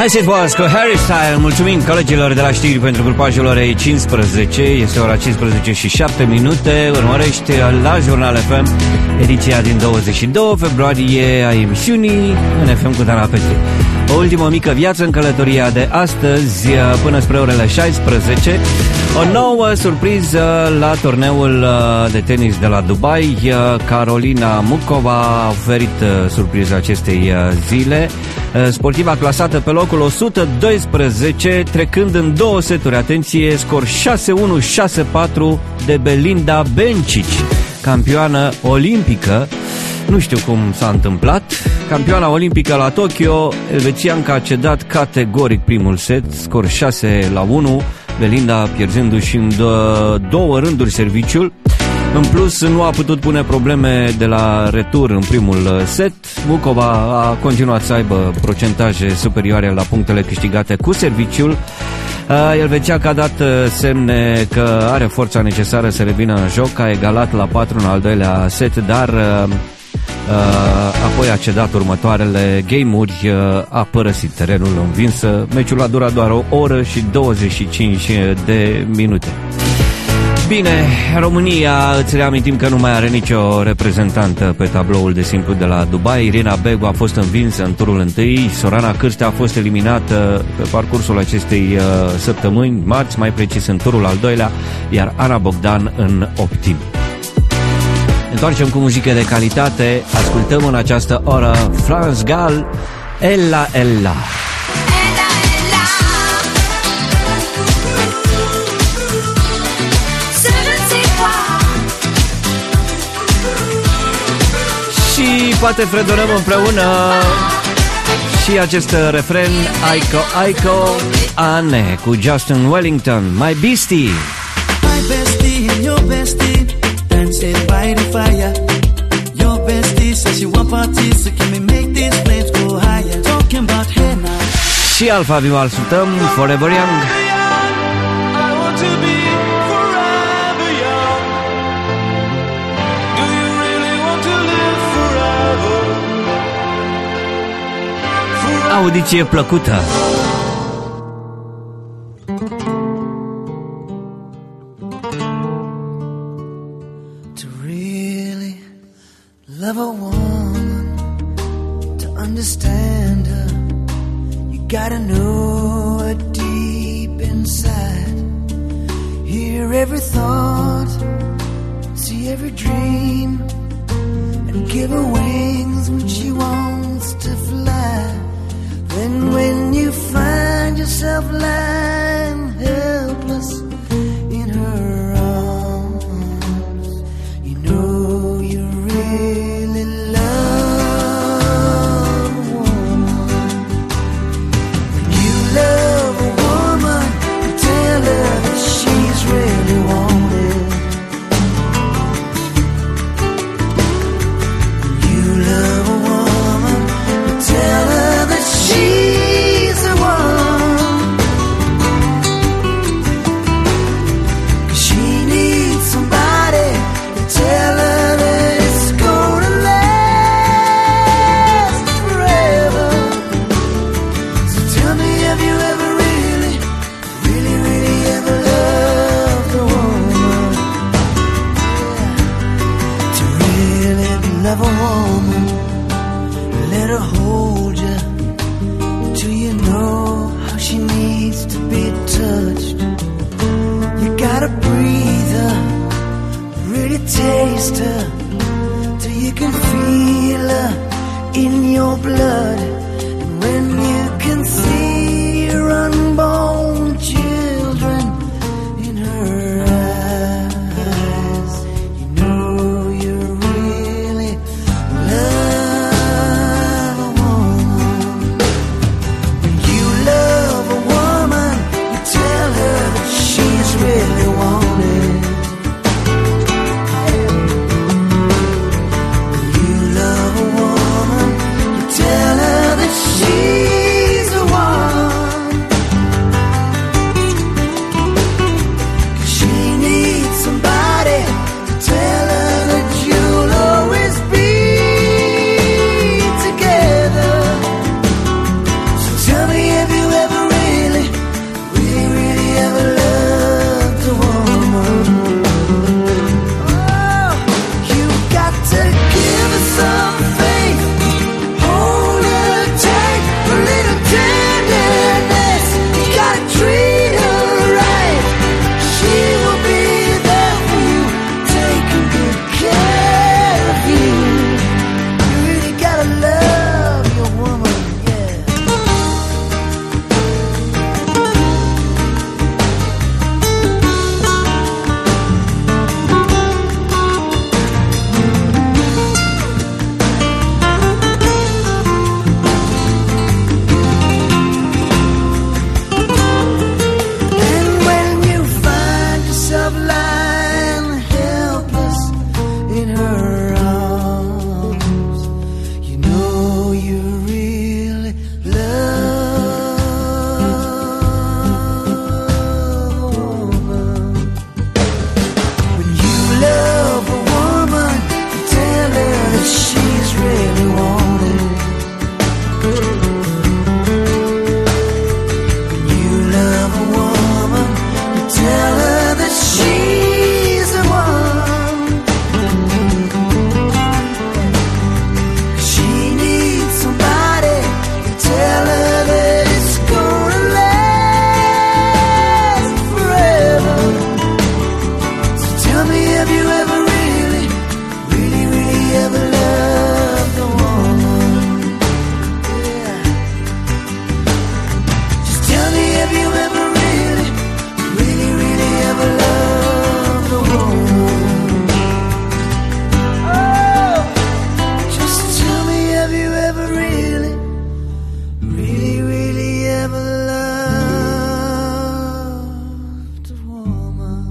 Hai să-i boas cu Harry Style. Mulțumim colegilor de la știri pentru grupajul orei cincisprezece. Este ora cincisprezece și șapte minute. Urmărește la Jurnal F M ediția din douăzeci și doi februarie a emisiunii în F M cu Dana Petri. O ultimă mică viață în călătoria de astăzi până spre orele șaisprezece. O nouă surpriză la turneul de tenis de la Dubai. Carolina Mucova a oferit surpriza acestei zile. Sportiva clasată pe locul o sută doisprezece, trecând în două seturi, atenție, scor șase unu șase patru de Belinda Bencic, campioană olimpică. Nu știu cum s-a întâmplat. Campioana olimpică la Tokyo, elvețianca a cedat categoric primul set, scor șase la unu, Belinda pierzându-și în două rânduri serviciul. În plus, nu a putut pune probleme de la retur în primul set. Mucova a continuat să aibă procentaje superioare la punctele câștigate cu serviciul. Elvețiaca a dat semne că are forța necesară să revină în joc, a egalat la patru în al doilea set, dar apoi a cedat următoarele game-uri, a părăsit terenul învinsă. Meciul a durat doar o oră și douăzeci și cinci de minute. Bine, România, îți reamintim că nu mai are nicio reprezentantă pe tabloul de simplu de la Dubai. Irina Begu a fost învinsă în turul întâi, Sorana Cârstea a fost eliminată pe parcursul acestei uh, săptămâni, marți, mai precis în turul al doilea, iar Ana Bogdan în optim. Întoarcem cu muzică de calitate, ascultăm în această oră France Gall, Ella Ella. Și poate fredonăm împreună și acest refren, Aiko Aiko Ane cu Justin Wellington, My Beastie. My bestie, your bestie, dancing by the fire. Your bestie says she want parties, so can we make these flames go higher? Talking about hey now. Și Alfa Viu ascultăm, Forever Young. Audiție plăcută. To really love a woman, to understand her, you gotta know her deep inside. Hear every thought, see every dream, and give her wings when she wants to fly. Then when you find yourself lying helpless in her arms, you know you really love a woman. When you love a woman, you tell her that she's really wanted. When you love a woman, you tell her that she's the one. 'Cause she needs somebody to tell her that it's gonna last forever. So tell me, have you ever really, really, really ever loved a woman? Yeah. To really love a woman, let her hold you till you know how she needs to be touched. You gotta breathe her, really taste her, till you can feel her in your blood. And when you can see your unborn children in her eyes, you know you really love a woman. When you love a woman, you tell her that she's really wanted. When you love a woman, you tell her that she's the one. to give her some faith. Hold her tight, a little tenderness. You gotta treat her right. She will be there for you, taking good care of you. You really gotta love your woman, yeah. And when you find yourself lying helpless in her arms, you know you really love a woman. When you love a woman, you tell her that she's really wanted. When you love a woman, you tell her that she's the one. She needs somebody to tell her that it's gonna last forever. So tell me, have you ever really, really, really ever loved a woman? Yeah. Just tell me, have you ever really, really, really ever loved a woman? Oh, just tell me, have you ever really, really, really ever loved a woman?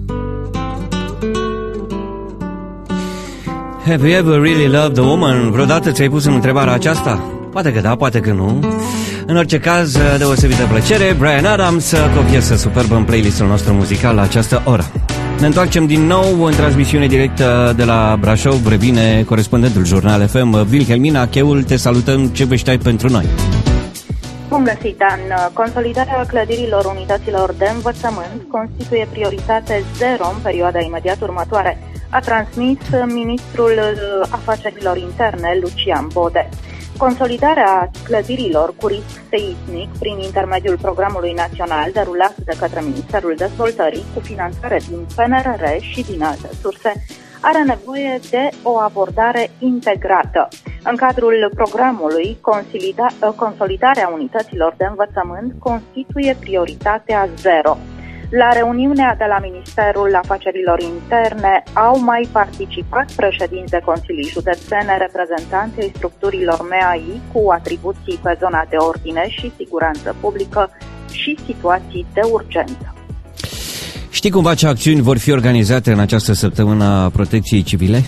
Have you ever really loved a woman? Vreodată ți-ai pus în întrebarea aceasta? Poate că da, poate că nu. În orice caz, deosebită plăcere, Bryan Adams cu o piesă superbă în playlistul nostru muzical la această oră. Ne întoarcem din nou în transmisiune directă de la Brașov. Revine corespondentul Jurnal F M, Wilhelmina Cheul. Te salutăm, ce vești ai pentru noi? Bun găsit, Dan. Consolidarea clădirilor unităților de învățământ constituie prioritate zero în perioada imediat următoare, a transmis ministrul afacerilor interne, Lucian Bode. Consolidarea clădirilor cu risc seismic prin intermediul programului național derulat de către Ministerul Dezvoltării cu finanțare din P N R R și din alte surse are nevoie de o abordare integrată. În cadrul programului, consolidarea unităților de învățământ constituie prioritatea zero. La reuniunea de la Ministerul Afacerilor Interne au mai participat președinți de consilii județene, reprezentanți ai structurilor M A I cu atribuții pe zona de ordine și siguranță publică și situații de urgență. Știi cumva ce acțiuni vor fi organizate în această săptămână a protecției civile?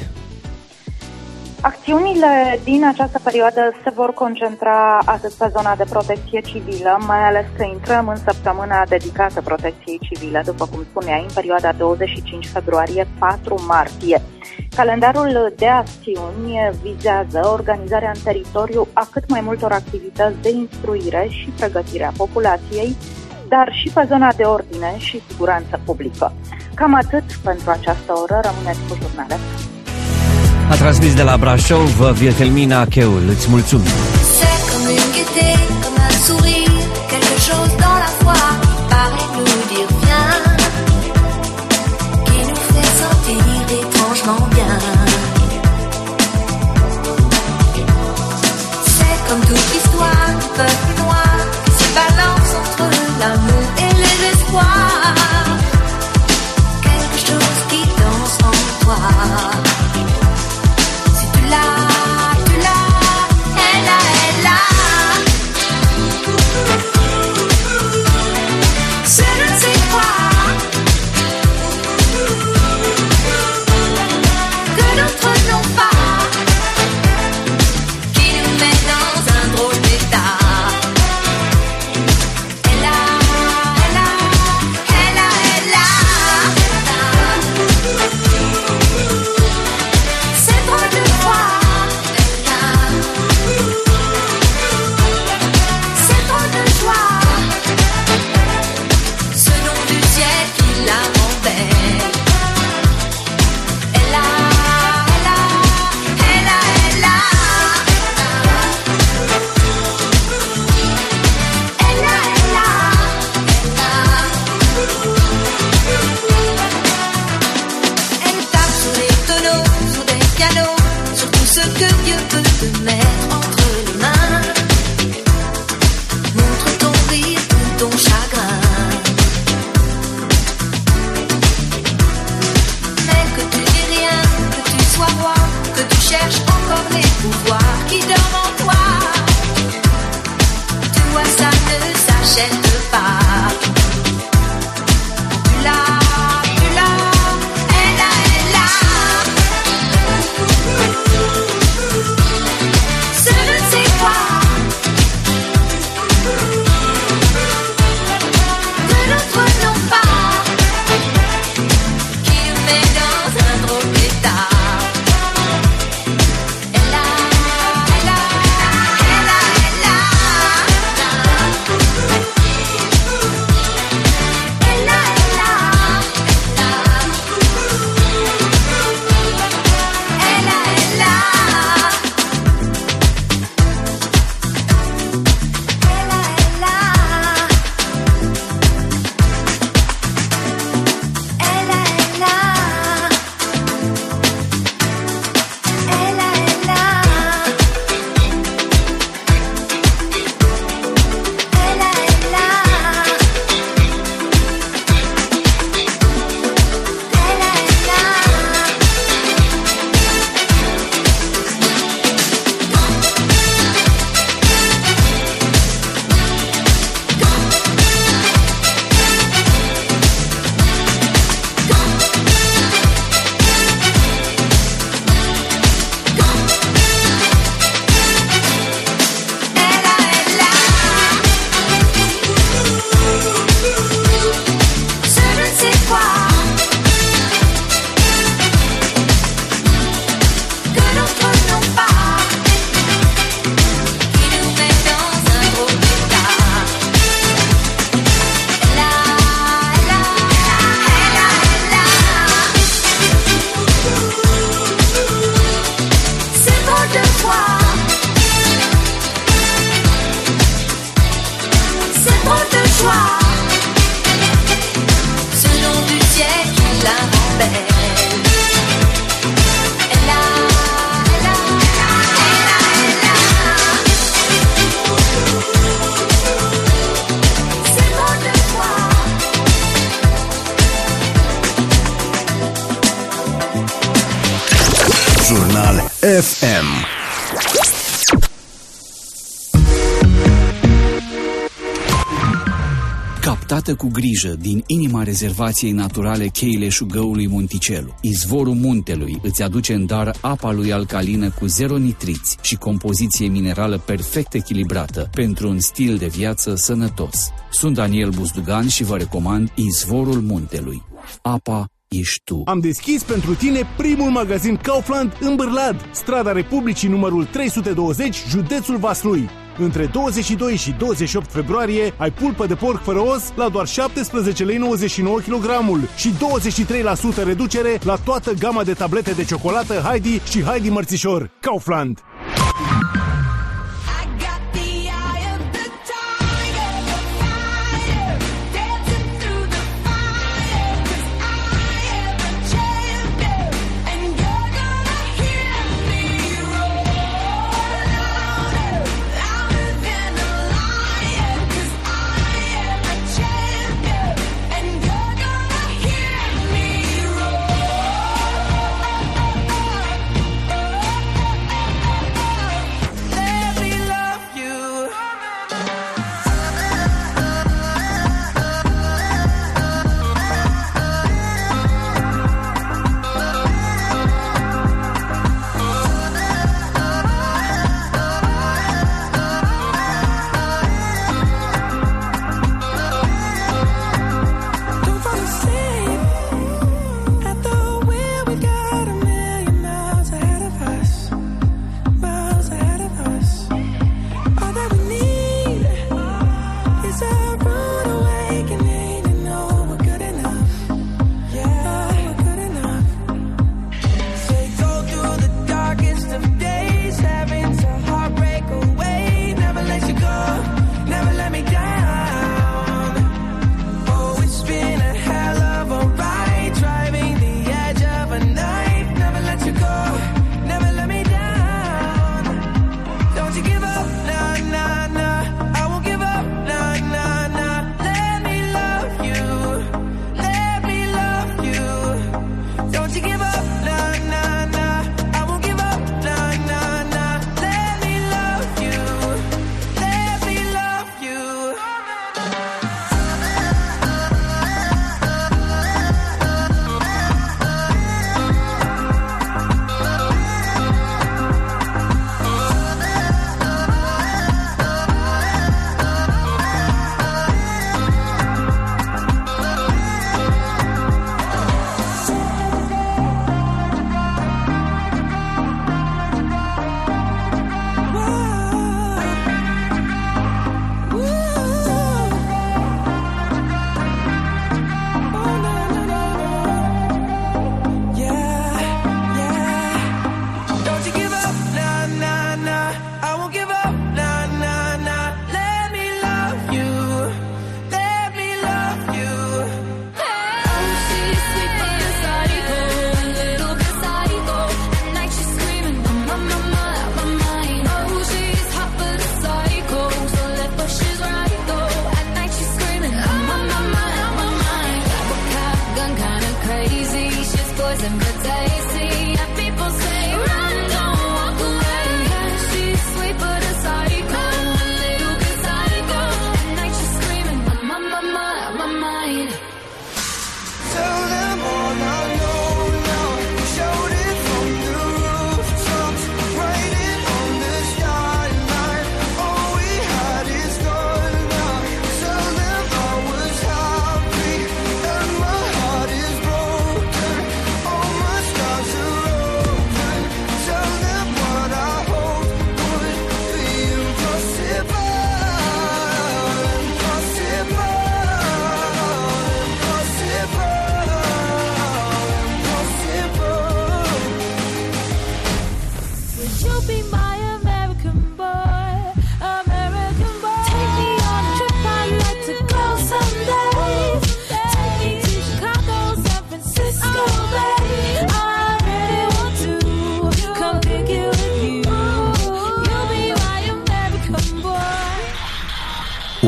Acțiunile din această perioadă se vor concentra atât pe zona de protecție civilă, mai ales că intrăm în săptămâna dedicată protecției civile, după cum spuneai, în perioada douăzeci și cinci februarie - patru martie. Calendarul de acțiuni vizează organizarea în teritoriu a cât mai multor activități de instruire și pregătire a populației, dar și pe zona de ordine și siguranță publică. Cam atât pentru această oră, rămâneți cu Jurnal. A transmis de la Brașov Wilhelmina Cheul. Îți mulțumim. C'est comme une gaieté, comme un sourire, quelque chose dans la voix qui paraît nous dire viens, qui nous fait sentir étrangement bien. C'est comme toute l'histoire du peuple noir qui se balance entre l'amour et les espoirs, quelque chose qui danse en toi. La, tu la, elle a, elle a. que Dieu peut te mettre entre les mains. Montre ton rire ou ton chagrin. Mais que tu dis rien, que tu sois roi, que tu cherches encore les pouvoirs qui dorment en toi. Tu vois, ça ne s'achète pas. Tu l'as, tu l'as, elle a, elle a. Ce ne sais quoi que d'autres n'ont pas, qui nous met dans un drôle d'état. Elle a, elle a, elle a, elle a. Elle a, elle a, elle a, elle a. Jurnal F M. Captată cu grijă din inima rezervației naturale Cheile Șugăului Monticelu, izvorul muntelui îți aduce în dar apa lui alcalină cu zero nitriți și compoziție minerală perfect echilibrată pentru un stil de viață sănătos. Sunt Daniel Buzdugan și vă recomand Izvorul Muntelui. Apa ești tu. Am deschis pentru tine primul magazin Kaufland în Bârlad, strada Republicii numărul trei sute douăzeci, județul Vaslui. Între douăzeci și doi și douăzeci și opt februarie ai pulpă de porc fără os la doar șaptesprezece lei nouăzeci și nouă kilogramul și douăzeci și trei la sută reducere la toată gama de tablete de ciocolată Heidi și Heidi Mărțișor. Kaufland.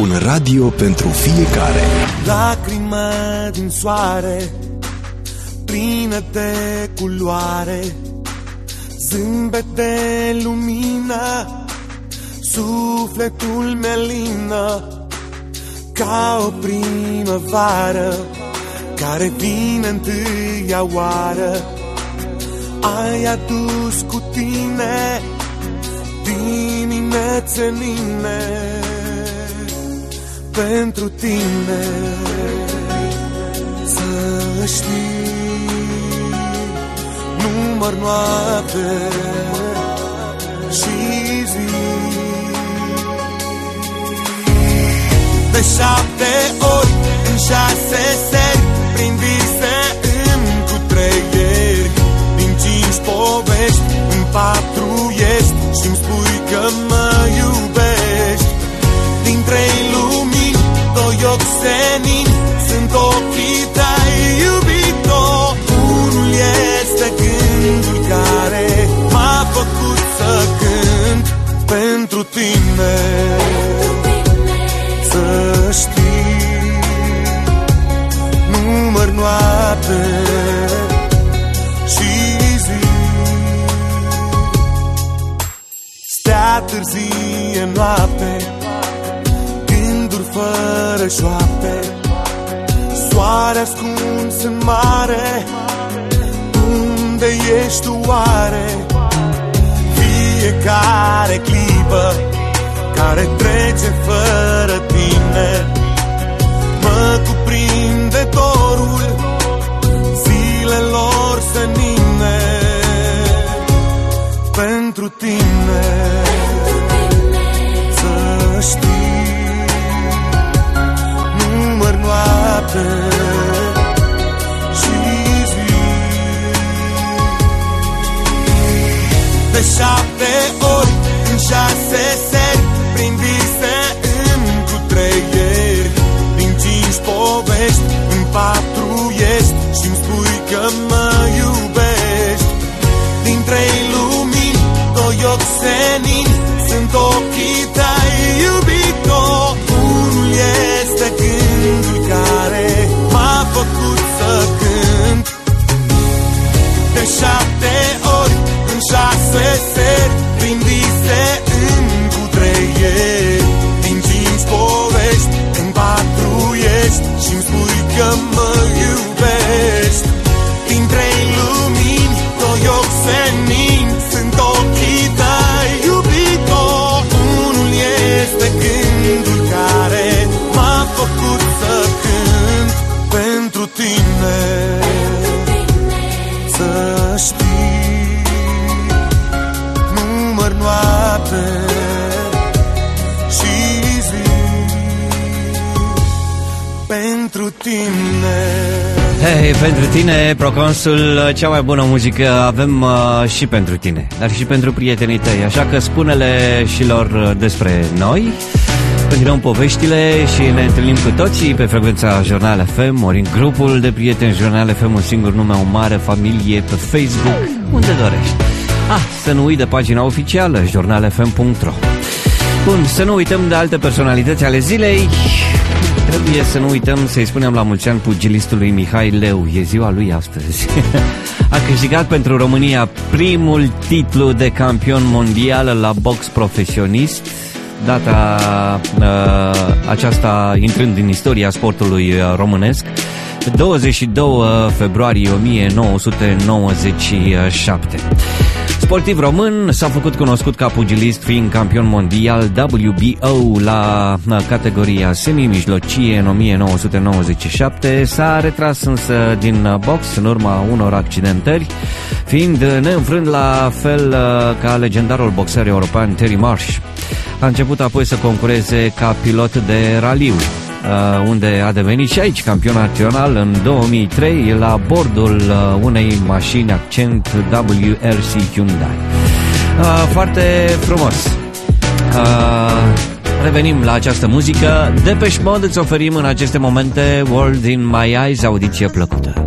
Un radio pentru fiecare. Lacrima din soare, plină de culoare, zâmbet de lumină, sufletul melină, ca o primăvară care vine întâia oară. Ai adus cu tine diminețenine pentru tine. Să știi, număr noapte și zi. De șapte ori în șase seri, prin vise în cutreieri, din cinci povești în patru ești și-mi spui că mă iubești. Din trei lumini, doi ochi senini, sunt ochii tăi, iubito. Unul este gândul care m-a făcut să cânt pentru tine. Să știi, număr noapte și zi. Stea târzie noapte, gânduri fără șoapte, soare ascuns în mare. Unde ești oare? Fiecare clipă care trece fără tine mă cuprinde dorul zilelor senine. Pentru tine, să știi, număr noapte și zi. De șapte ori în șase seri, prin vise în cutreieri, din cinci povești în patru ești și-mi spui că mă iubești. Din trei lumini, doi ochi senini, sunt ochii tăi, iubito. Unul este gândul care m-a făcut să cânt. De șapte ori în șase seri, prin vise în cutreieri, din cinci povești în patru ești și-mi spui că mă iubești. Din trei lumini, doi ochi senini, sunt ochii tăi, iubito. Unul este gândul care m-a făcut să cânt pentru tine. Să știi, număr noapte și zi. Pentru tine. Hei, pentru tine, Proconsul, cea mai bună muzică avem uh, și pentru tine, dar și pentru prietenii tăi. Așa că spune-le și lor despre noi. Continuăm poveștile și ne întâlnim cu toții pe frecvența Jurnal F M, ori în grupul de prieteni Jurnal F M, un singur nume, o mare familie pe Facebook, unde dorești. Ah, să nu uit de pagina oficială jurnal f m punct r o. Bun, să nu uităm de alte personalități ale zilei. Trebuie să nu uităm să-i spunem la mulți ani pugilistului Mihai Leu. E ziua lui astăzi. A câștigat pentru România primul titlu de campion mondial la box profesionist. Data uh, aceasta intrând în istoria sportului românesc, douăzeci și doi februarie o mie nouă sute nouăzeci și șapte. Sportiv român, s-a făcut cunoscut ca pugilist, fiind campion mondial W B O la categoria semi-mijlocie în o mie nouă sute nouăzeci și șapte. S-a retras însă din box în urma unor accidentări, fiind neînfrânt la fel ca legendarul boxer european Terry Marsh. A început apoi să concureze ca pilot de raliu, unde a devenit și aici campion național în două mii trei la bordul unei mașini Accent W R C Hyundai. Foarte frumos. Revenim la această muzică. Depeche Mode îți oferim în aceste momente World in My Eyes, audiție plăcută.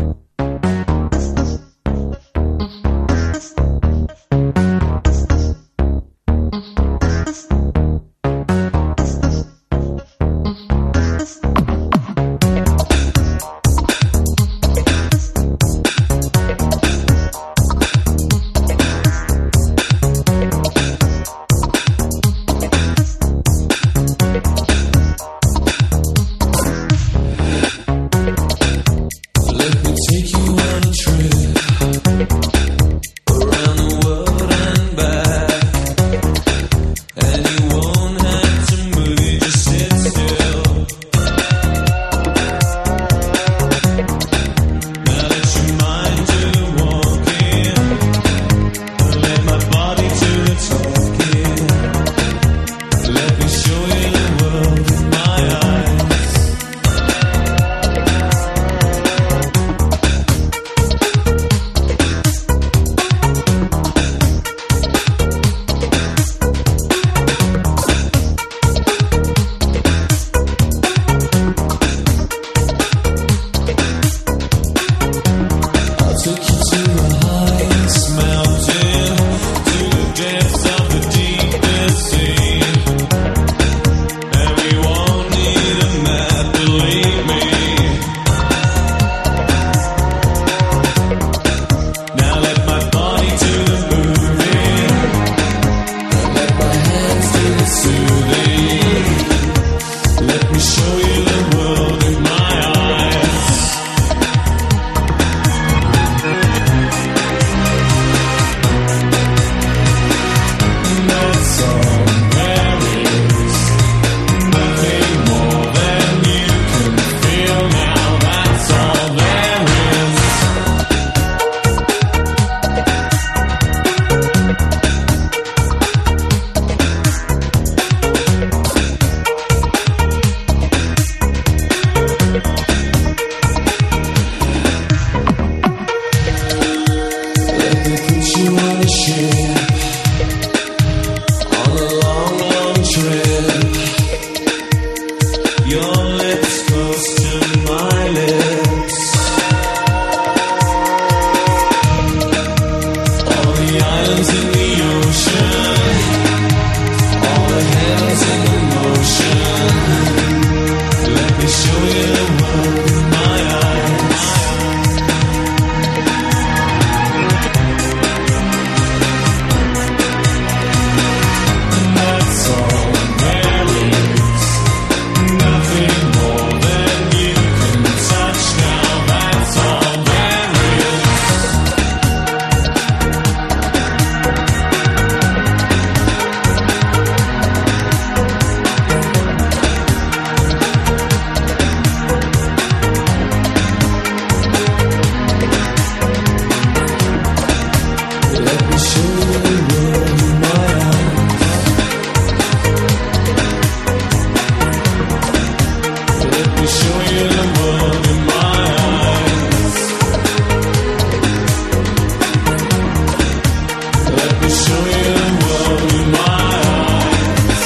show you the world with my eyes.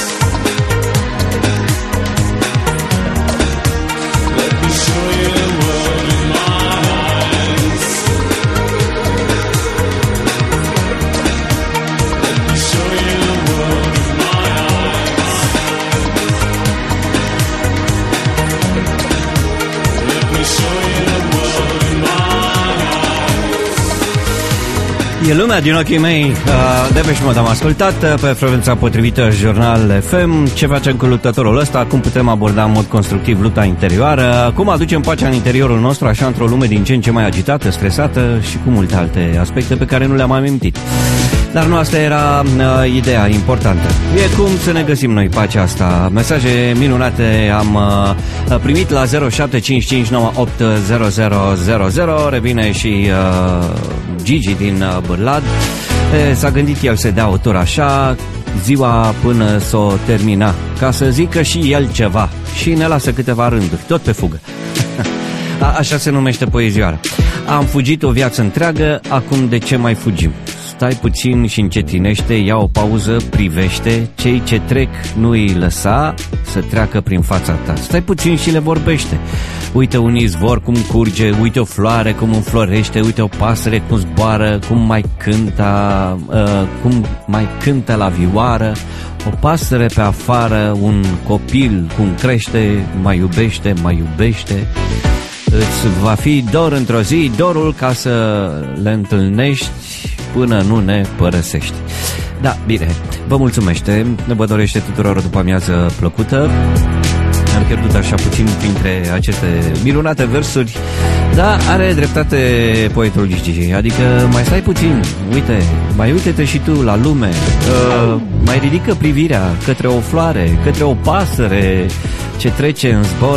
Let me show you the world with my eyes. Let me show you the world with my eyes. Let me show you the world with my eyes. E lumea din ochii mei. uh, Depeche Mode am ascultat uh, pe frecvența potrivită Jurnal F M. Ce facem cu luptătorul ăsta? Cum putem aborda în mod constructiv lupta interioară? Cum aducem pacea în interiorul nostru, așa, într-o lume din ce în ce mai agitată, stresată și cu multe alte aspecte pe care nu le-am mai amintit. Dar nu asta era uh, ideea importantă. E cum să ne găsim noi pacea asta. Mesaje minunate am uh, primit la zero șapte cinci cinci nouă opt zero zero zero zero. Revine și uh, Gigi din uh, Bârlad. E, s-a gândit el să dea o tură așa ziua până s-o termina, ca să zică și el ceva. Și ne lasă câteva rânduri, tot pe fugă. A, așa se numește poezioara. Am fugit o viață întreagă, acum de ce mai fugim? Stai puțin și încetinește, ia o pauză, privește, cei ce trec nu îi lăsa să treacă prin fața ta. Stai puțin și le vorbește. Uite un izvor cum curge, uite o floare cum înflorește, uite o pasăre cum zboară, cum mai cântă, uh, cum mai cântă la vioară. O pasăre pe afară, un copil cum crește, mai iubește, mai iubește. Îți va fi dor într-o zi, dorul ca să le întâlnești până nu ne părăsești. Da, bine, vă mulțumește, ne vă dorește tuturor o după-amiază plăcută. Am pierdut așa puțin printre aceste minunate versuri, dar are dreptate poetul Gigi, adică mai stai puțin, uite, mai uite-te și tu la lume, uh, mai ridică privirea către o floare, către o pasăre ce trece în zbor.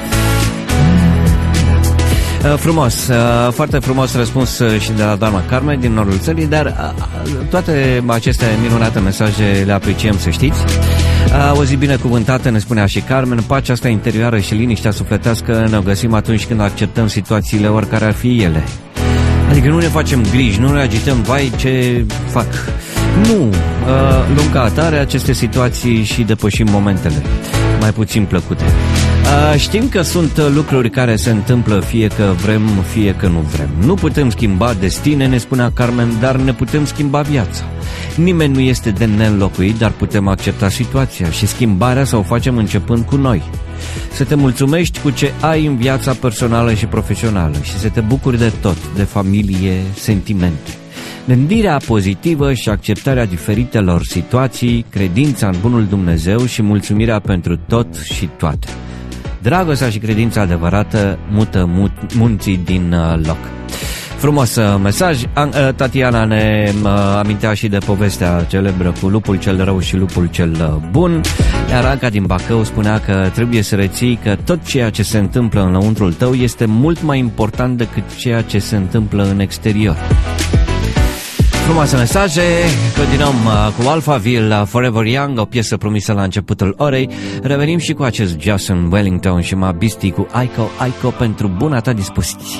Frumos, foarte frumos răspuns și de la doamna Carmen din nordul țării, dar toate aceste minunate mesaje le apreciem, să știți. O zi binecuvântată, ne spunea și Carmen, pacea asta interioară și liniștea sufletească ne-o găsim atunci când acceptăm situațiile oricare ar fi ele. Adică nu ne facem griji, nu ne agităm, vai ce fac. Nu, luăm ca atare aceste situații și depășim momentele mai puțin plăcute. Știm că sunt lucruri care se întâmplă fie că vrem, fie că nu vrem. Nu putem schimba destine, ne spunea Carmen, dar ne putem schimba viața. Nimeni nu este de neînlocuit, dar putem accepta situația și schimbarea să o facem începând cu noi. Să te mulțumești cu ce ai în viața personală și profesională și să te bucuri de tot, de familie, sentimente. Gândirea pozitivă și acceptarea diferitelor situații, credința în bunul Dumnezeu și mulțumirea pentru tot și toate. Dragostea și credința adevărată mută munții din loc. Frumos mesaj. Tatiana ne amintea și de povestea celebră cu lupul cel rău și lupul cel bun. Iar Anca din Bacău spunea că trebuie să reții că tot ceea ce se întâmplă înăuntrul tău este mult mai important decât ceea ce se întâmplă în exterior. Frumoase mesaje. Continuăm cu Alphaville, Forever Young, o piesă promisă la începutul orei. Revenim și cu acest Jason Wellington și Ma Beastie cu Aiko Aiko pentru buna ta dispoziție.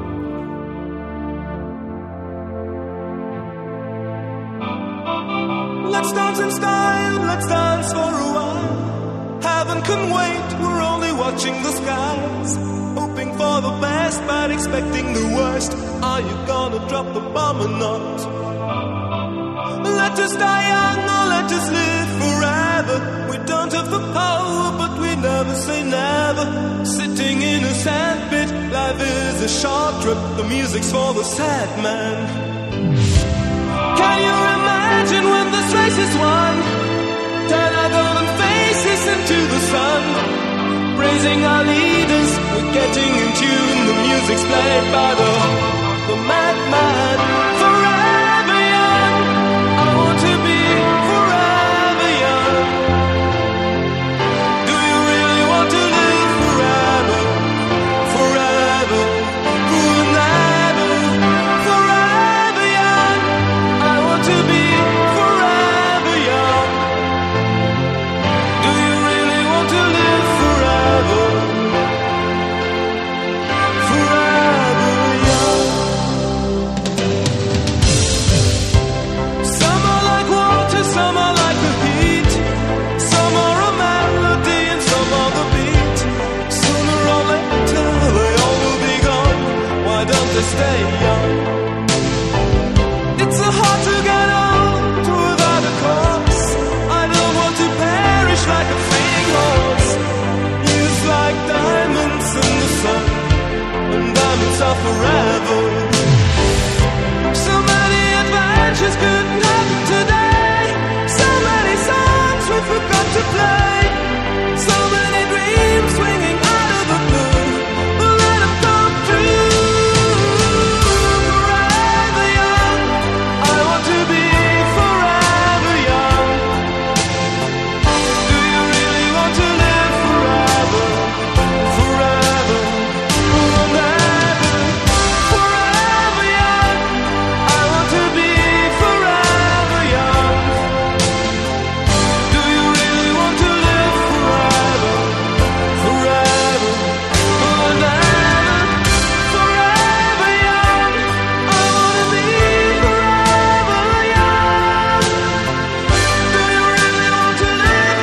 Let's dance in style, let's dance for a while. Heaven can wait, we're only watching the skies. Hoping for the best, but expecting the worst. Are you gonna drop the bomb or not? Let us die young or let us live forever. We don't have the power, but we never say never. Sitting in a sandpit, life is a short trip. The music's for the sad man. Can you imagine when this race is won? Turn our golden faces into the sun. Praising our leaders, we're getting in tune. The music's played by the, the madman. Forever young, I want to be forever young. Do you really want to live forever? Forever, forever, forever young. I want to be forever young. Do you really want to live forever? Forever young. to stay young. It's so hard to get old without a cause. I don't want to perish like a fleeting horse. You's like diamonds in the sun, and diamonds are forever. So many adventures couldn't happen today. So many songs we forgot to play. So many dreams swinging out of the blue. But let them come true. Forever young, I want to be forever young. Do you really want to live forever? Forever, forever, forever young. I want to be forever young. Do you really want to live forever? Forever, forever, forever young. I want to be forever young. Do you really want to live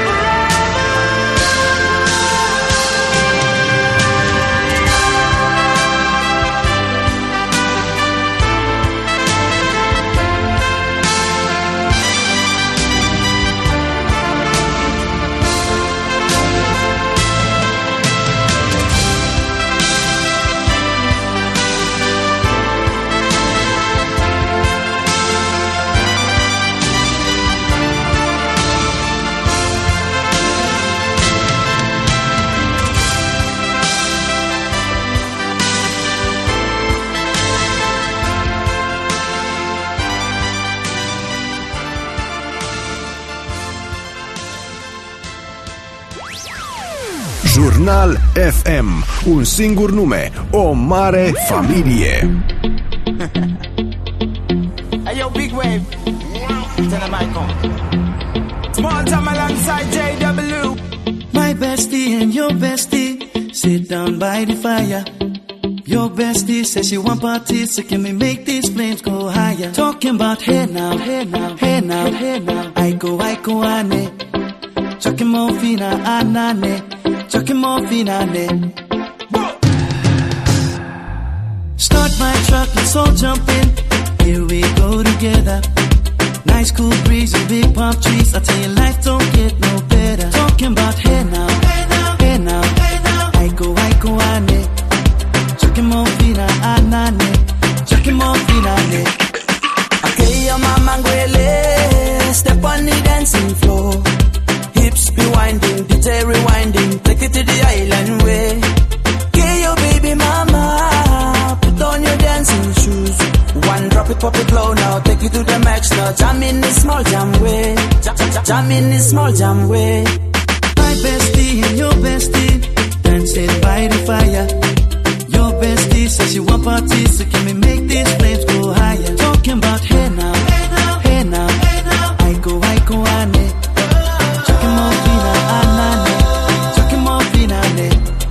Jurnal F M. Un singur nume, o mare familie. Hey yo, big wave. Tell them I come. Small time alongside J W. My bestie and your bestie sit down by the fire. Your bestie says she want parties, so can we make these flames go higher? Talking about hey now, hey now, hey now, hey now. I go, I go, ane. Chucking more fina, anane. Chucking more fina, ane. Start my truck, let's all jump in. Here we go together. Nice cool breeze and big palm trees. I tell you, life don't get no better. Talking about hey now, hey now, hey now, hey now. I go, I go, ane. Chucking more fina, anane. Chucking more fina, ane. Okay, your mama ngwele. Step on the dancing floor. Hips be winding, D J rewinding. Take it to the island way. Okay, your baby mama. Put on your dancing shoes. One drop it, pop it low now. Take it to the max now. Jam in the small jam way. Jam, jam, jam in the small jam way. My bestie and your bestie dancing by the fire. Your bestie says she want parties, so can we make these flames go higher? Talking about hey now, hey now, hey now, hey now. I go, I go, ane. Chucking more fina, anane. Chucking more fina, ane.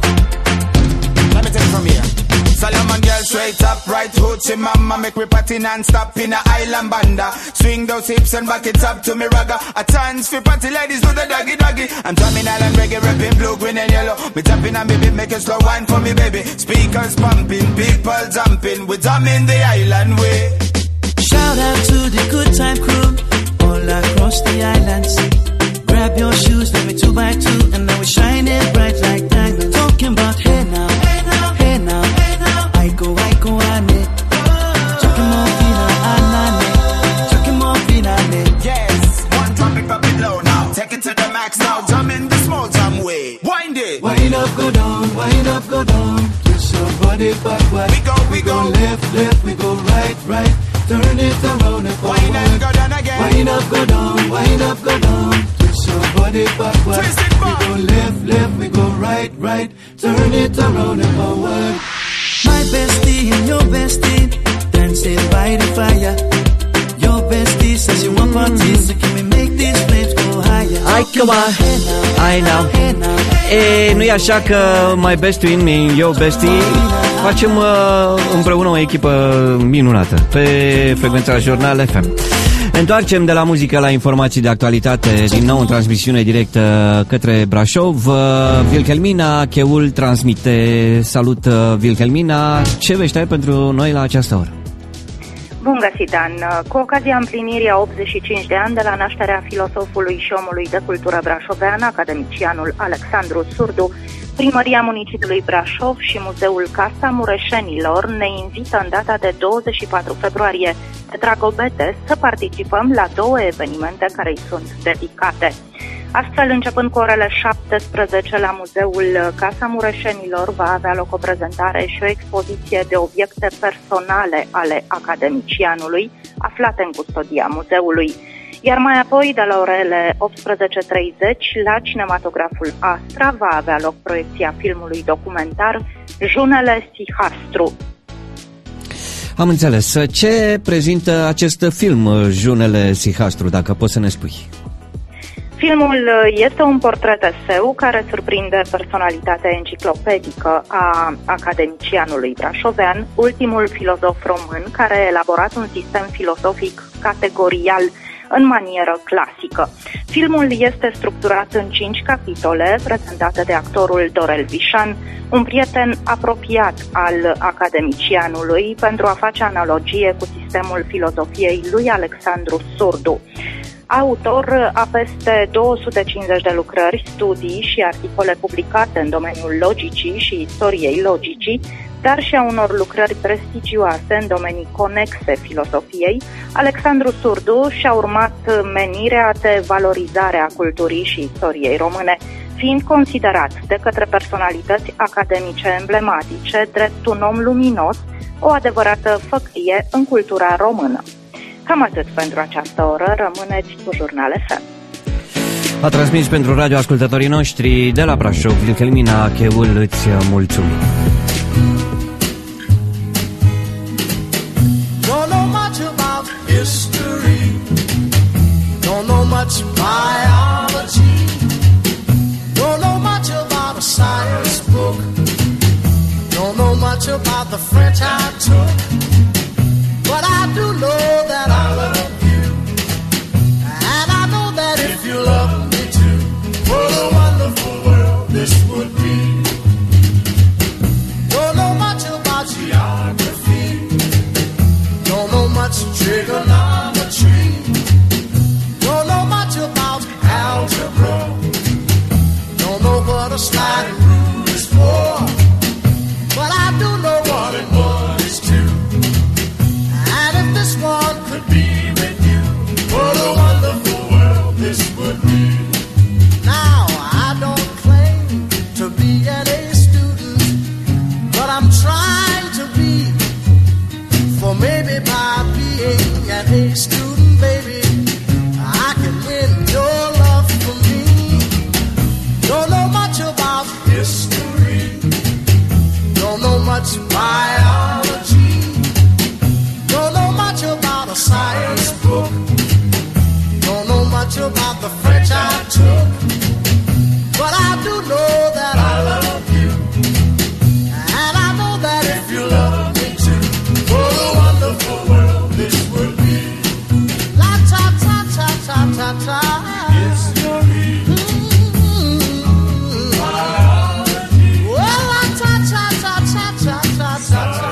Let me take it from here. Solomon girl straight up, right hoochie mama. Make we party non-stop in a island banda. Swing those hips and back it up to me ragga. A chance for party ladies do the doggy doggy. I'm drumming island reggae, rapping blue, green and yellow. Me tapping and baby, make it slow wine for me baby. Speakers pumping, people jumping. We drumming the island way. Shout out to the good time crew all across the islands. Grab your shoes, let me two by two, and now we shining bright like diamonds. Talking about hey now, hey now, hey now, hey now. I go, I go, ane. Chucking more fina, anane. Chucking more fina, ane. Yes, one drop it, pop it low now. Take it to the max now. Jump in the small jam way. Wind it. Wind up, go down, wind up, go down. Twist your body backward. We go, we go. Left, left, we go right, right. Turn it around and forward. Wind and go down again. Wind up, go down, wind up, go down. Twist your body backward. Twist it back. We go left, left, we go right, right. Turn it around and forward. My bestie and your bestie dancing by the fire. Your bestie says you want parties, so can we make these flames go higher? Hai că mă, hai now. E, nu e așa că My Best Twin, me, Yo Bestie facem uh, împreună o echipă minunată pe frecvența Jurnal F M. Ne întoarcem de la muzică la informații de actualitate, din nou în transmisiune directă către Brașov. Wilhelmina Cheul transmite. Salut, Wilhelmina. Ce vești ai pentru noi la această oră? Bun găsit, Dan! Cu ocazia împlinirii a optzeci și cinci de ani de la nașterea filosofului și omului de cultură brașovean, academicianul Alexandru Surdu, Primăria Municipiului Brașov și Muzeul Casa Mureșenilor ne invită în data de douăzeci și patru februarie de Dragobete să participăm la două evenimente care îi sunt dedicate. Astfel, începând cu orele șaptesprezece la Muzeul Casa Mureșenilor, va avea loc o prezentare și o expoziție de obiecte personale ale academicianului, aflate în custodia muzeului. Iar mai apoi, de la orele optsprezece treizeci, la Cinematograful Astra va avea loc proiecția filmului documentar Junele Sihastru. Am înțeles. Ce prezintă acest film, Junele Sihastru, dacă poți să ne spui? Filmul este un portret eseu care surprinde personalitatea enciclopedică a academicianului brașovean, ultimul filozof român care a elaborat un sistem filozofic categorial în manieră clasică. Filmul este structurat în cinci capitole, prezentate de actorul Dorel Vișan, un prieten apropiat al academicianului, pentru a face analogie cu sistemul filozofiei lui Alexandru Surdu. Autor a peste două sute cincizeci de lucrări, studii și articole publicate în domeniul logicii și istoriei logicii, dar și a unor lucrări prestigioase în domenii conexe filosofiei, Alexandru Surdu și-a urmat menirea de valorizare a culturii și istoriei române, fiind considerat de către personalități academice emblematice drept un om luminos, o adevărată făclie în cultura română. Cam atât pentru această oră, rămâneți cu Jurnal F M. A transmis pentru radioascultătorii noștri de la Brașov, Wilhelmina Cheul, îți mulțumim. Don't know much about history, don't know much biology, don't know much about a science book, don't know much about the French I took, but I do know that I love you, and I know that if you love me too, what a wonderful world this would be. Don't know much about geography, don't know much trigonometry, don't know much about algebra, don't know what a sliding rule is for, but I do know one and one is two. And if this one could be with you, what a wonderful world this would be. Now I don't claim to be an A student, but I'm trying to be, for maybe by being an A student, baby, I can win your love for me. Don't know much about history, don't know much biology, don't know much about a science book, don't know much about the French I took, but I do know that I love you, and I know that if you love me too, what a wonderful world this would be. La ta ta ta ta ta ta. History. Mm-hmm. Biology. Well, la ta ta ta ta ta ta ta ta.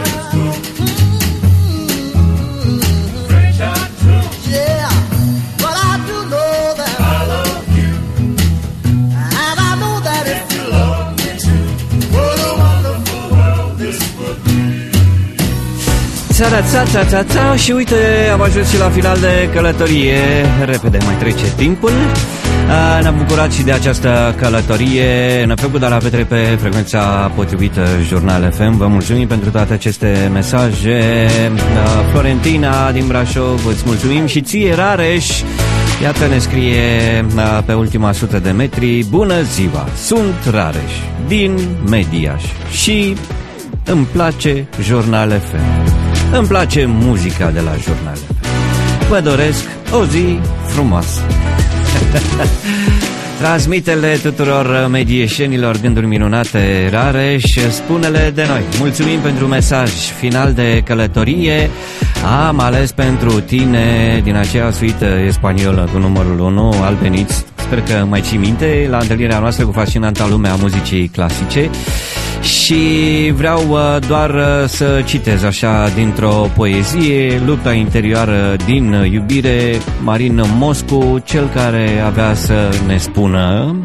Mm-hmm. French I took. Yeah, but I do know that I love you, and I know that if you love me too, what a wonderful world this would be. Țara, ța, ța, ța, ța. Și uite, am ajuns și la final de călătorie. Repede mai trece timpul. A, ne-am bucurat și de această călătorie. Ne-a făcut la Petre pe frecvența potrivită Jurnal F M. Vă mulțumim pentru toate aceste mesaje. A, Florentina din Brașov, îți mulțumim. Și ție, Rareș, iată ne scrie a, pe ultima sută de metri: bună ziua, sunt Rareș din Mediaș și îmi place Jurnal F M. Îmi place muzica de la Jurnal F M. Vă doresc o zi frumoasă. Transmite-le tuturor medieșenilor gânduri minunate, rare și spune-le de noi. Mulțumim pentru mesaj final de călătorie. Am ales pentru tine din aceea suită spaniolă cu numărul unu, Albeniți. Sper că mai ții minte la întâlnirea noastră cu fascinanta lume a muzicii clasice. Și vreau uh, doar uh, să citez așa dintr-o poezie, Lupta interioară din iubire, Marin Moscu, cel care avea să ne spună: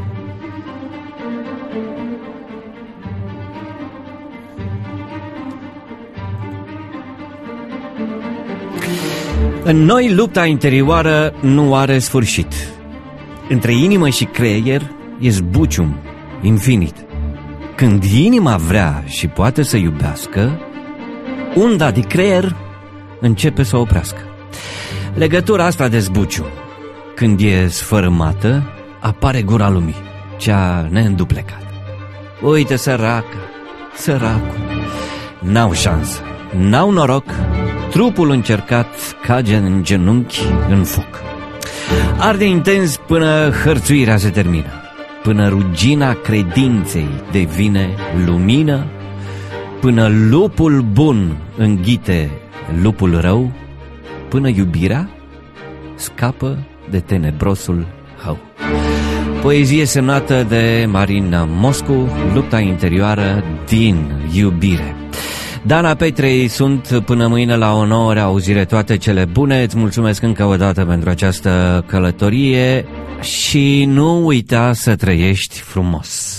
în noi lupta interioară nu are sfârșit. Între inimă și creier e zbucium infinit. Când inima vrea și poate să iubească, unda de creier începe să oprească. Legătura asta de zbuciu, când e sfărâmată, apare gura lumii, cea neînduplecată. Uite, săracă, săracul, n-au șansă, n-au noroc, trupul încercat cage în genunchi în foc. Arde intens până hărțuirea se termină, până rugina credinței devine lumină, până lupul bun înghite lupul rău, până iubirea scapă de tenebrosul hău. Poezie semnată de Marin Moscu, Lupta interioară din iubire. Dana Petrei sunt până mâine la o nouă reauzire, toate cele bune. Îți mulțumesc încă o dată pentru această călătorie și nu uita să trăiești frumos.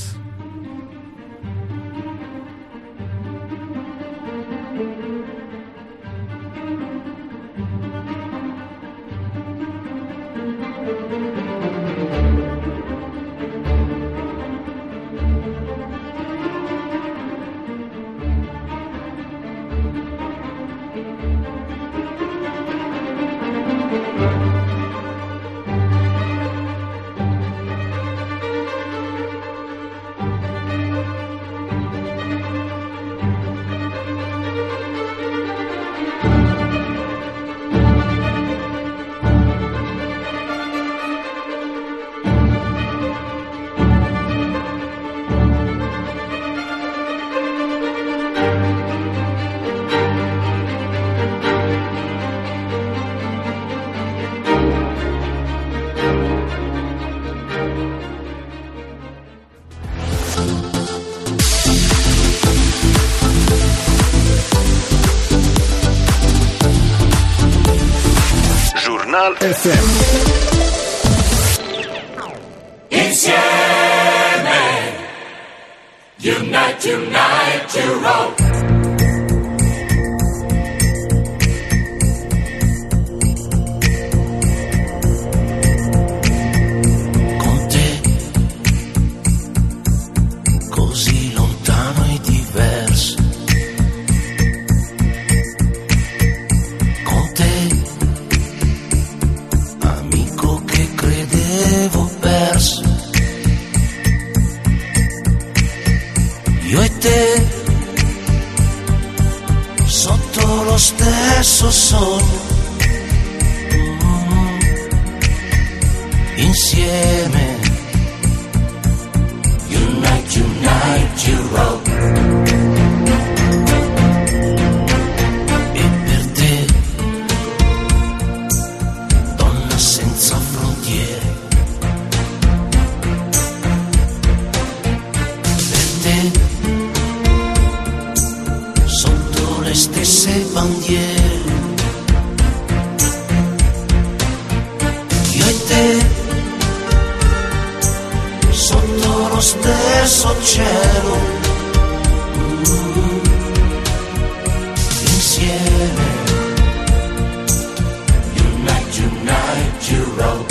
F M. Insieme, unite, unite, Europe. Con te, così lontano e diverso. Con te, amico che credevo perso. Io e te, sotto lo stesso sogno, mm, insieme. Unite, unite, Europe. E per te, donna senza frontiere, per te, sotto le stesse bandiere, io e te, sotto lo stesso cielo, mm, insieme. Unite, unite, Europe.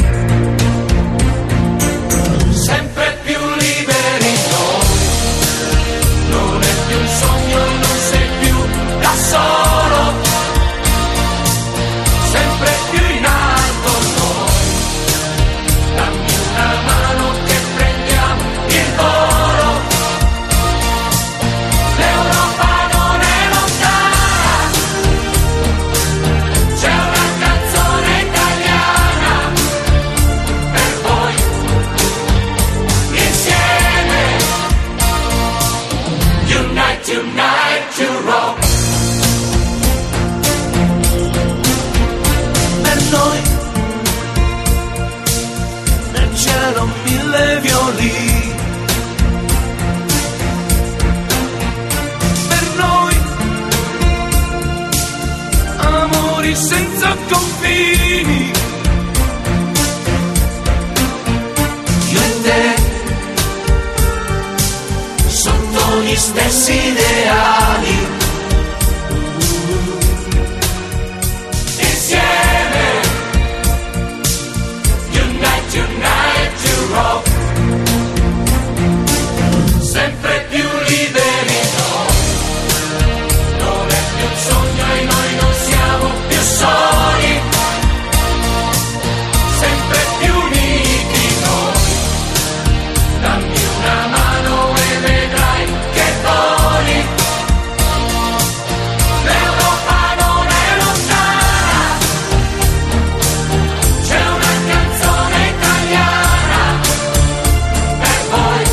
Sempre più liberi noi, non è più un sogno, non sei più da solo. Sempre più in alto noi, dammi una mano che prendiamo il volo. violini. Per noi amori senza confini. Io e te sotto gli stessi ideali. Sempre più liberi noi, non è più un sogno e noi non siamo più soli, sempre più uniti noi, dammi una mano e vedrai che voli, l'Europa non è lontana, c'è una canzone italiana per voi.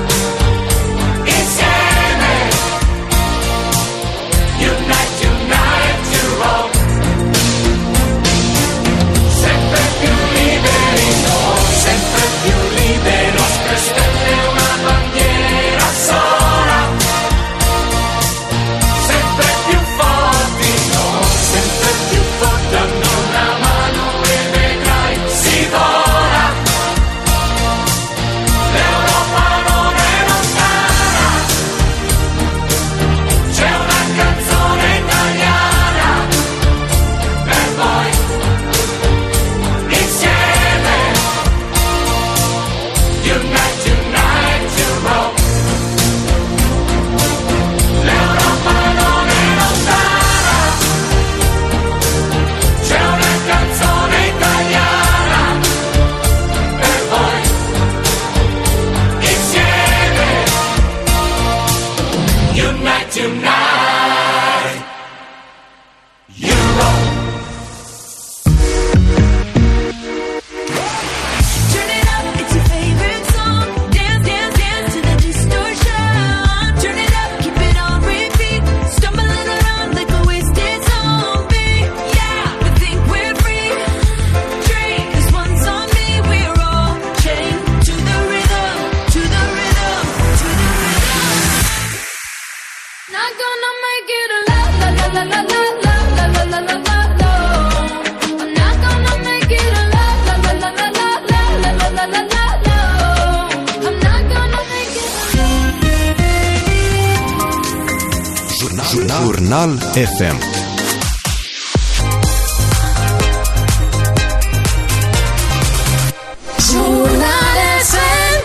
Jurnal F M. Jurnal F M.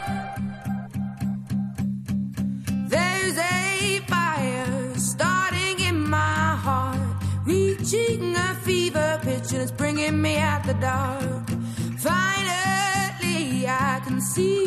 There's a fire starting in my heart, reaching a fever pitch and it's bringing me out the dark. Finally I can see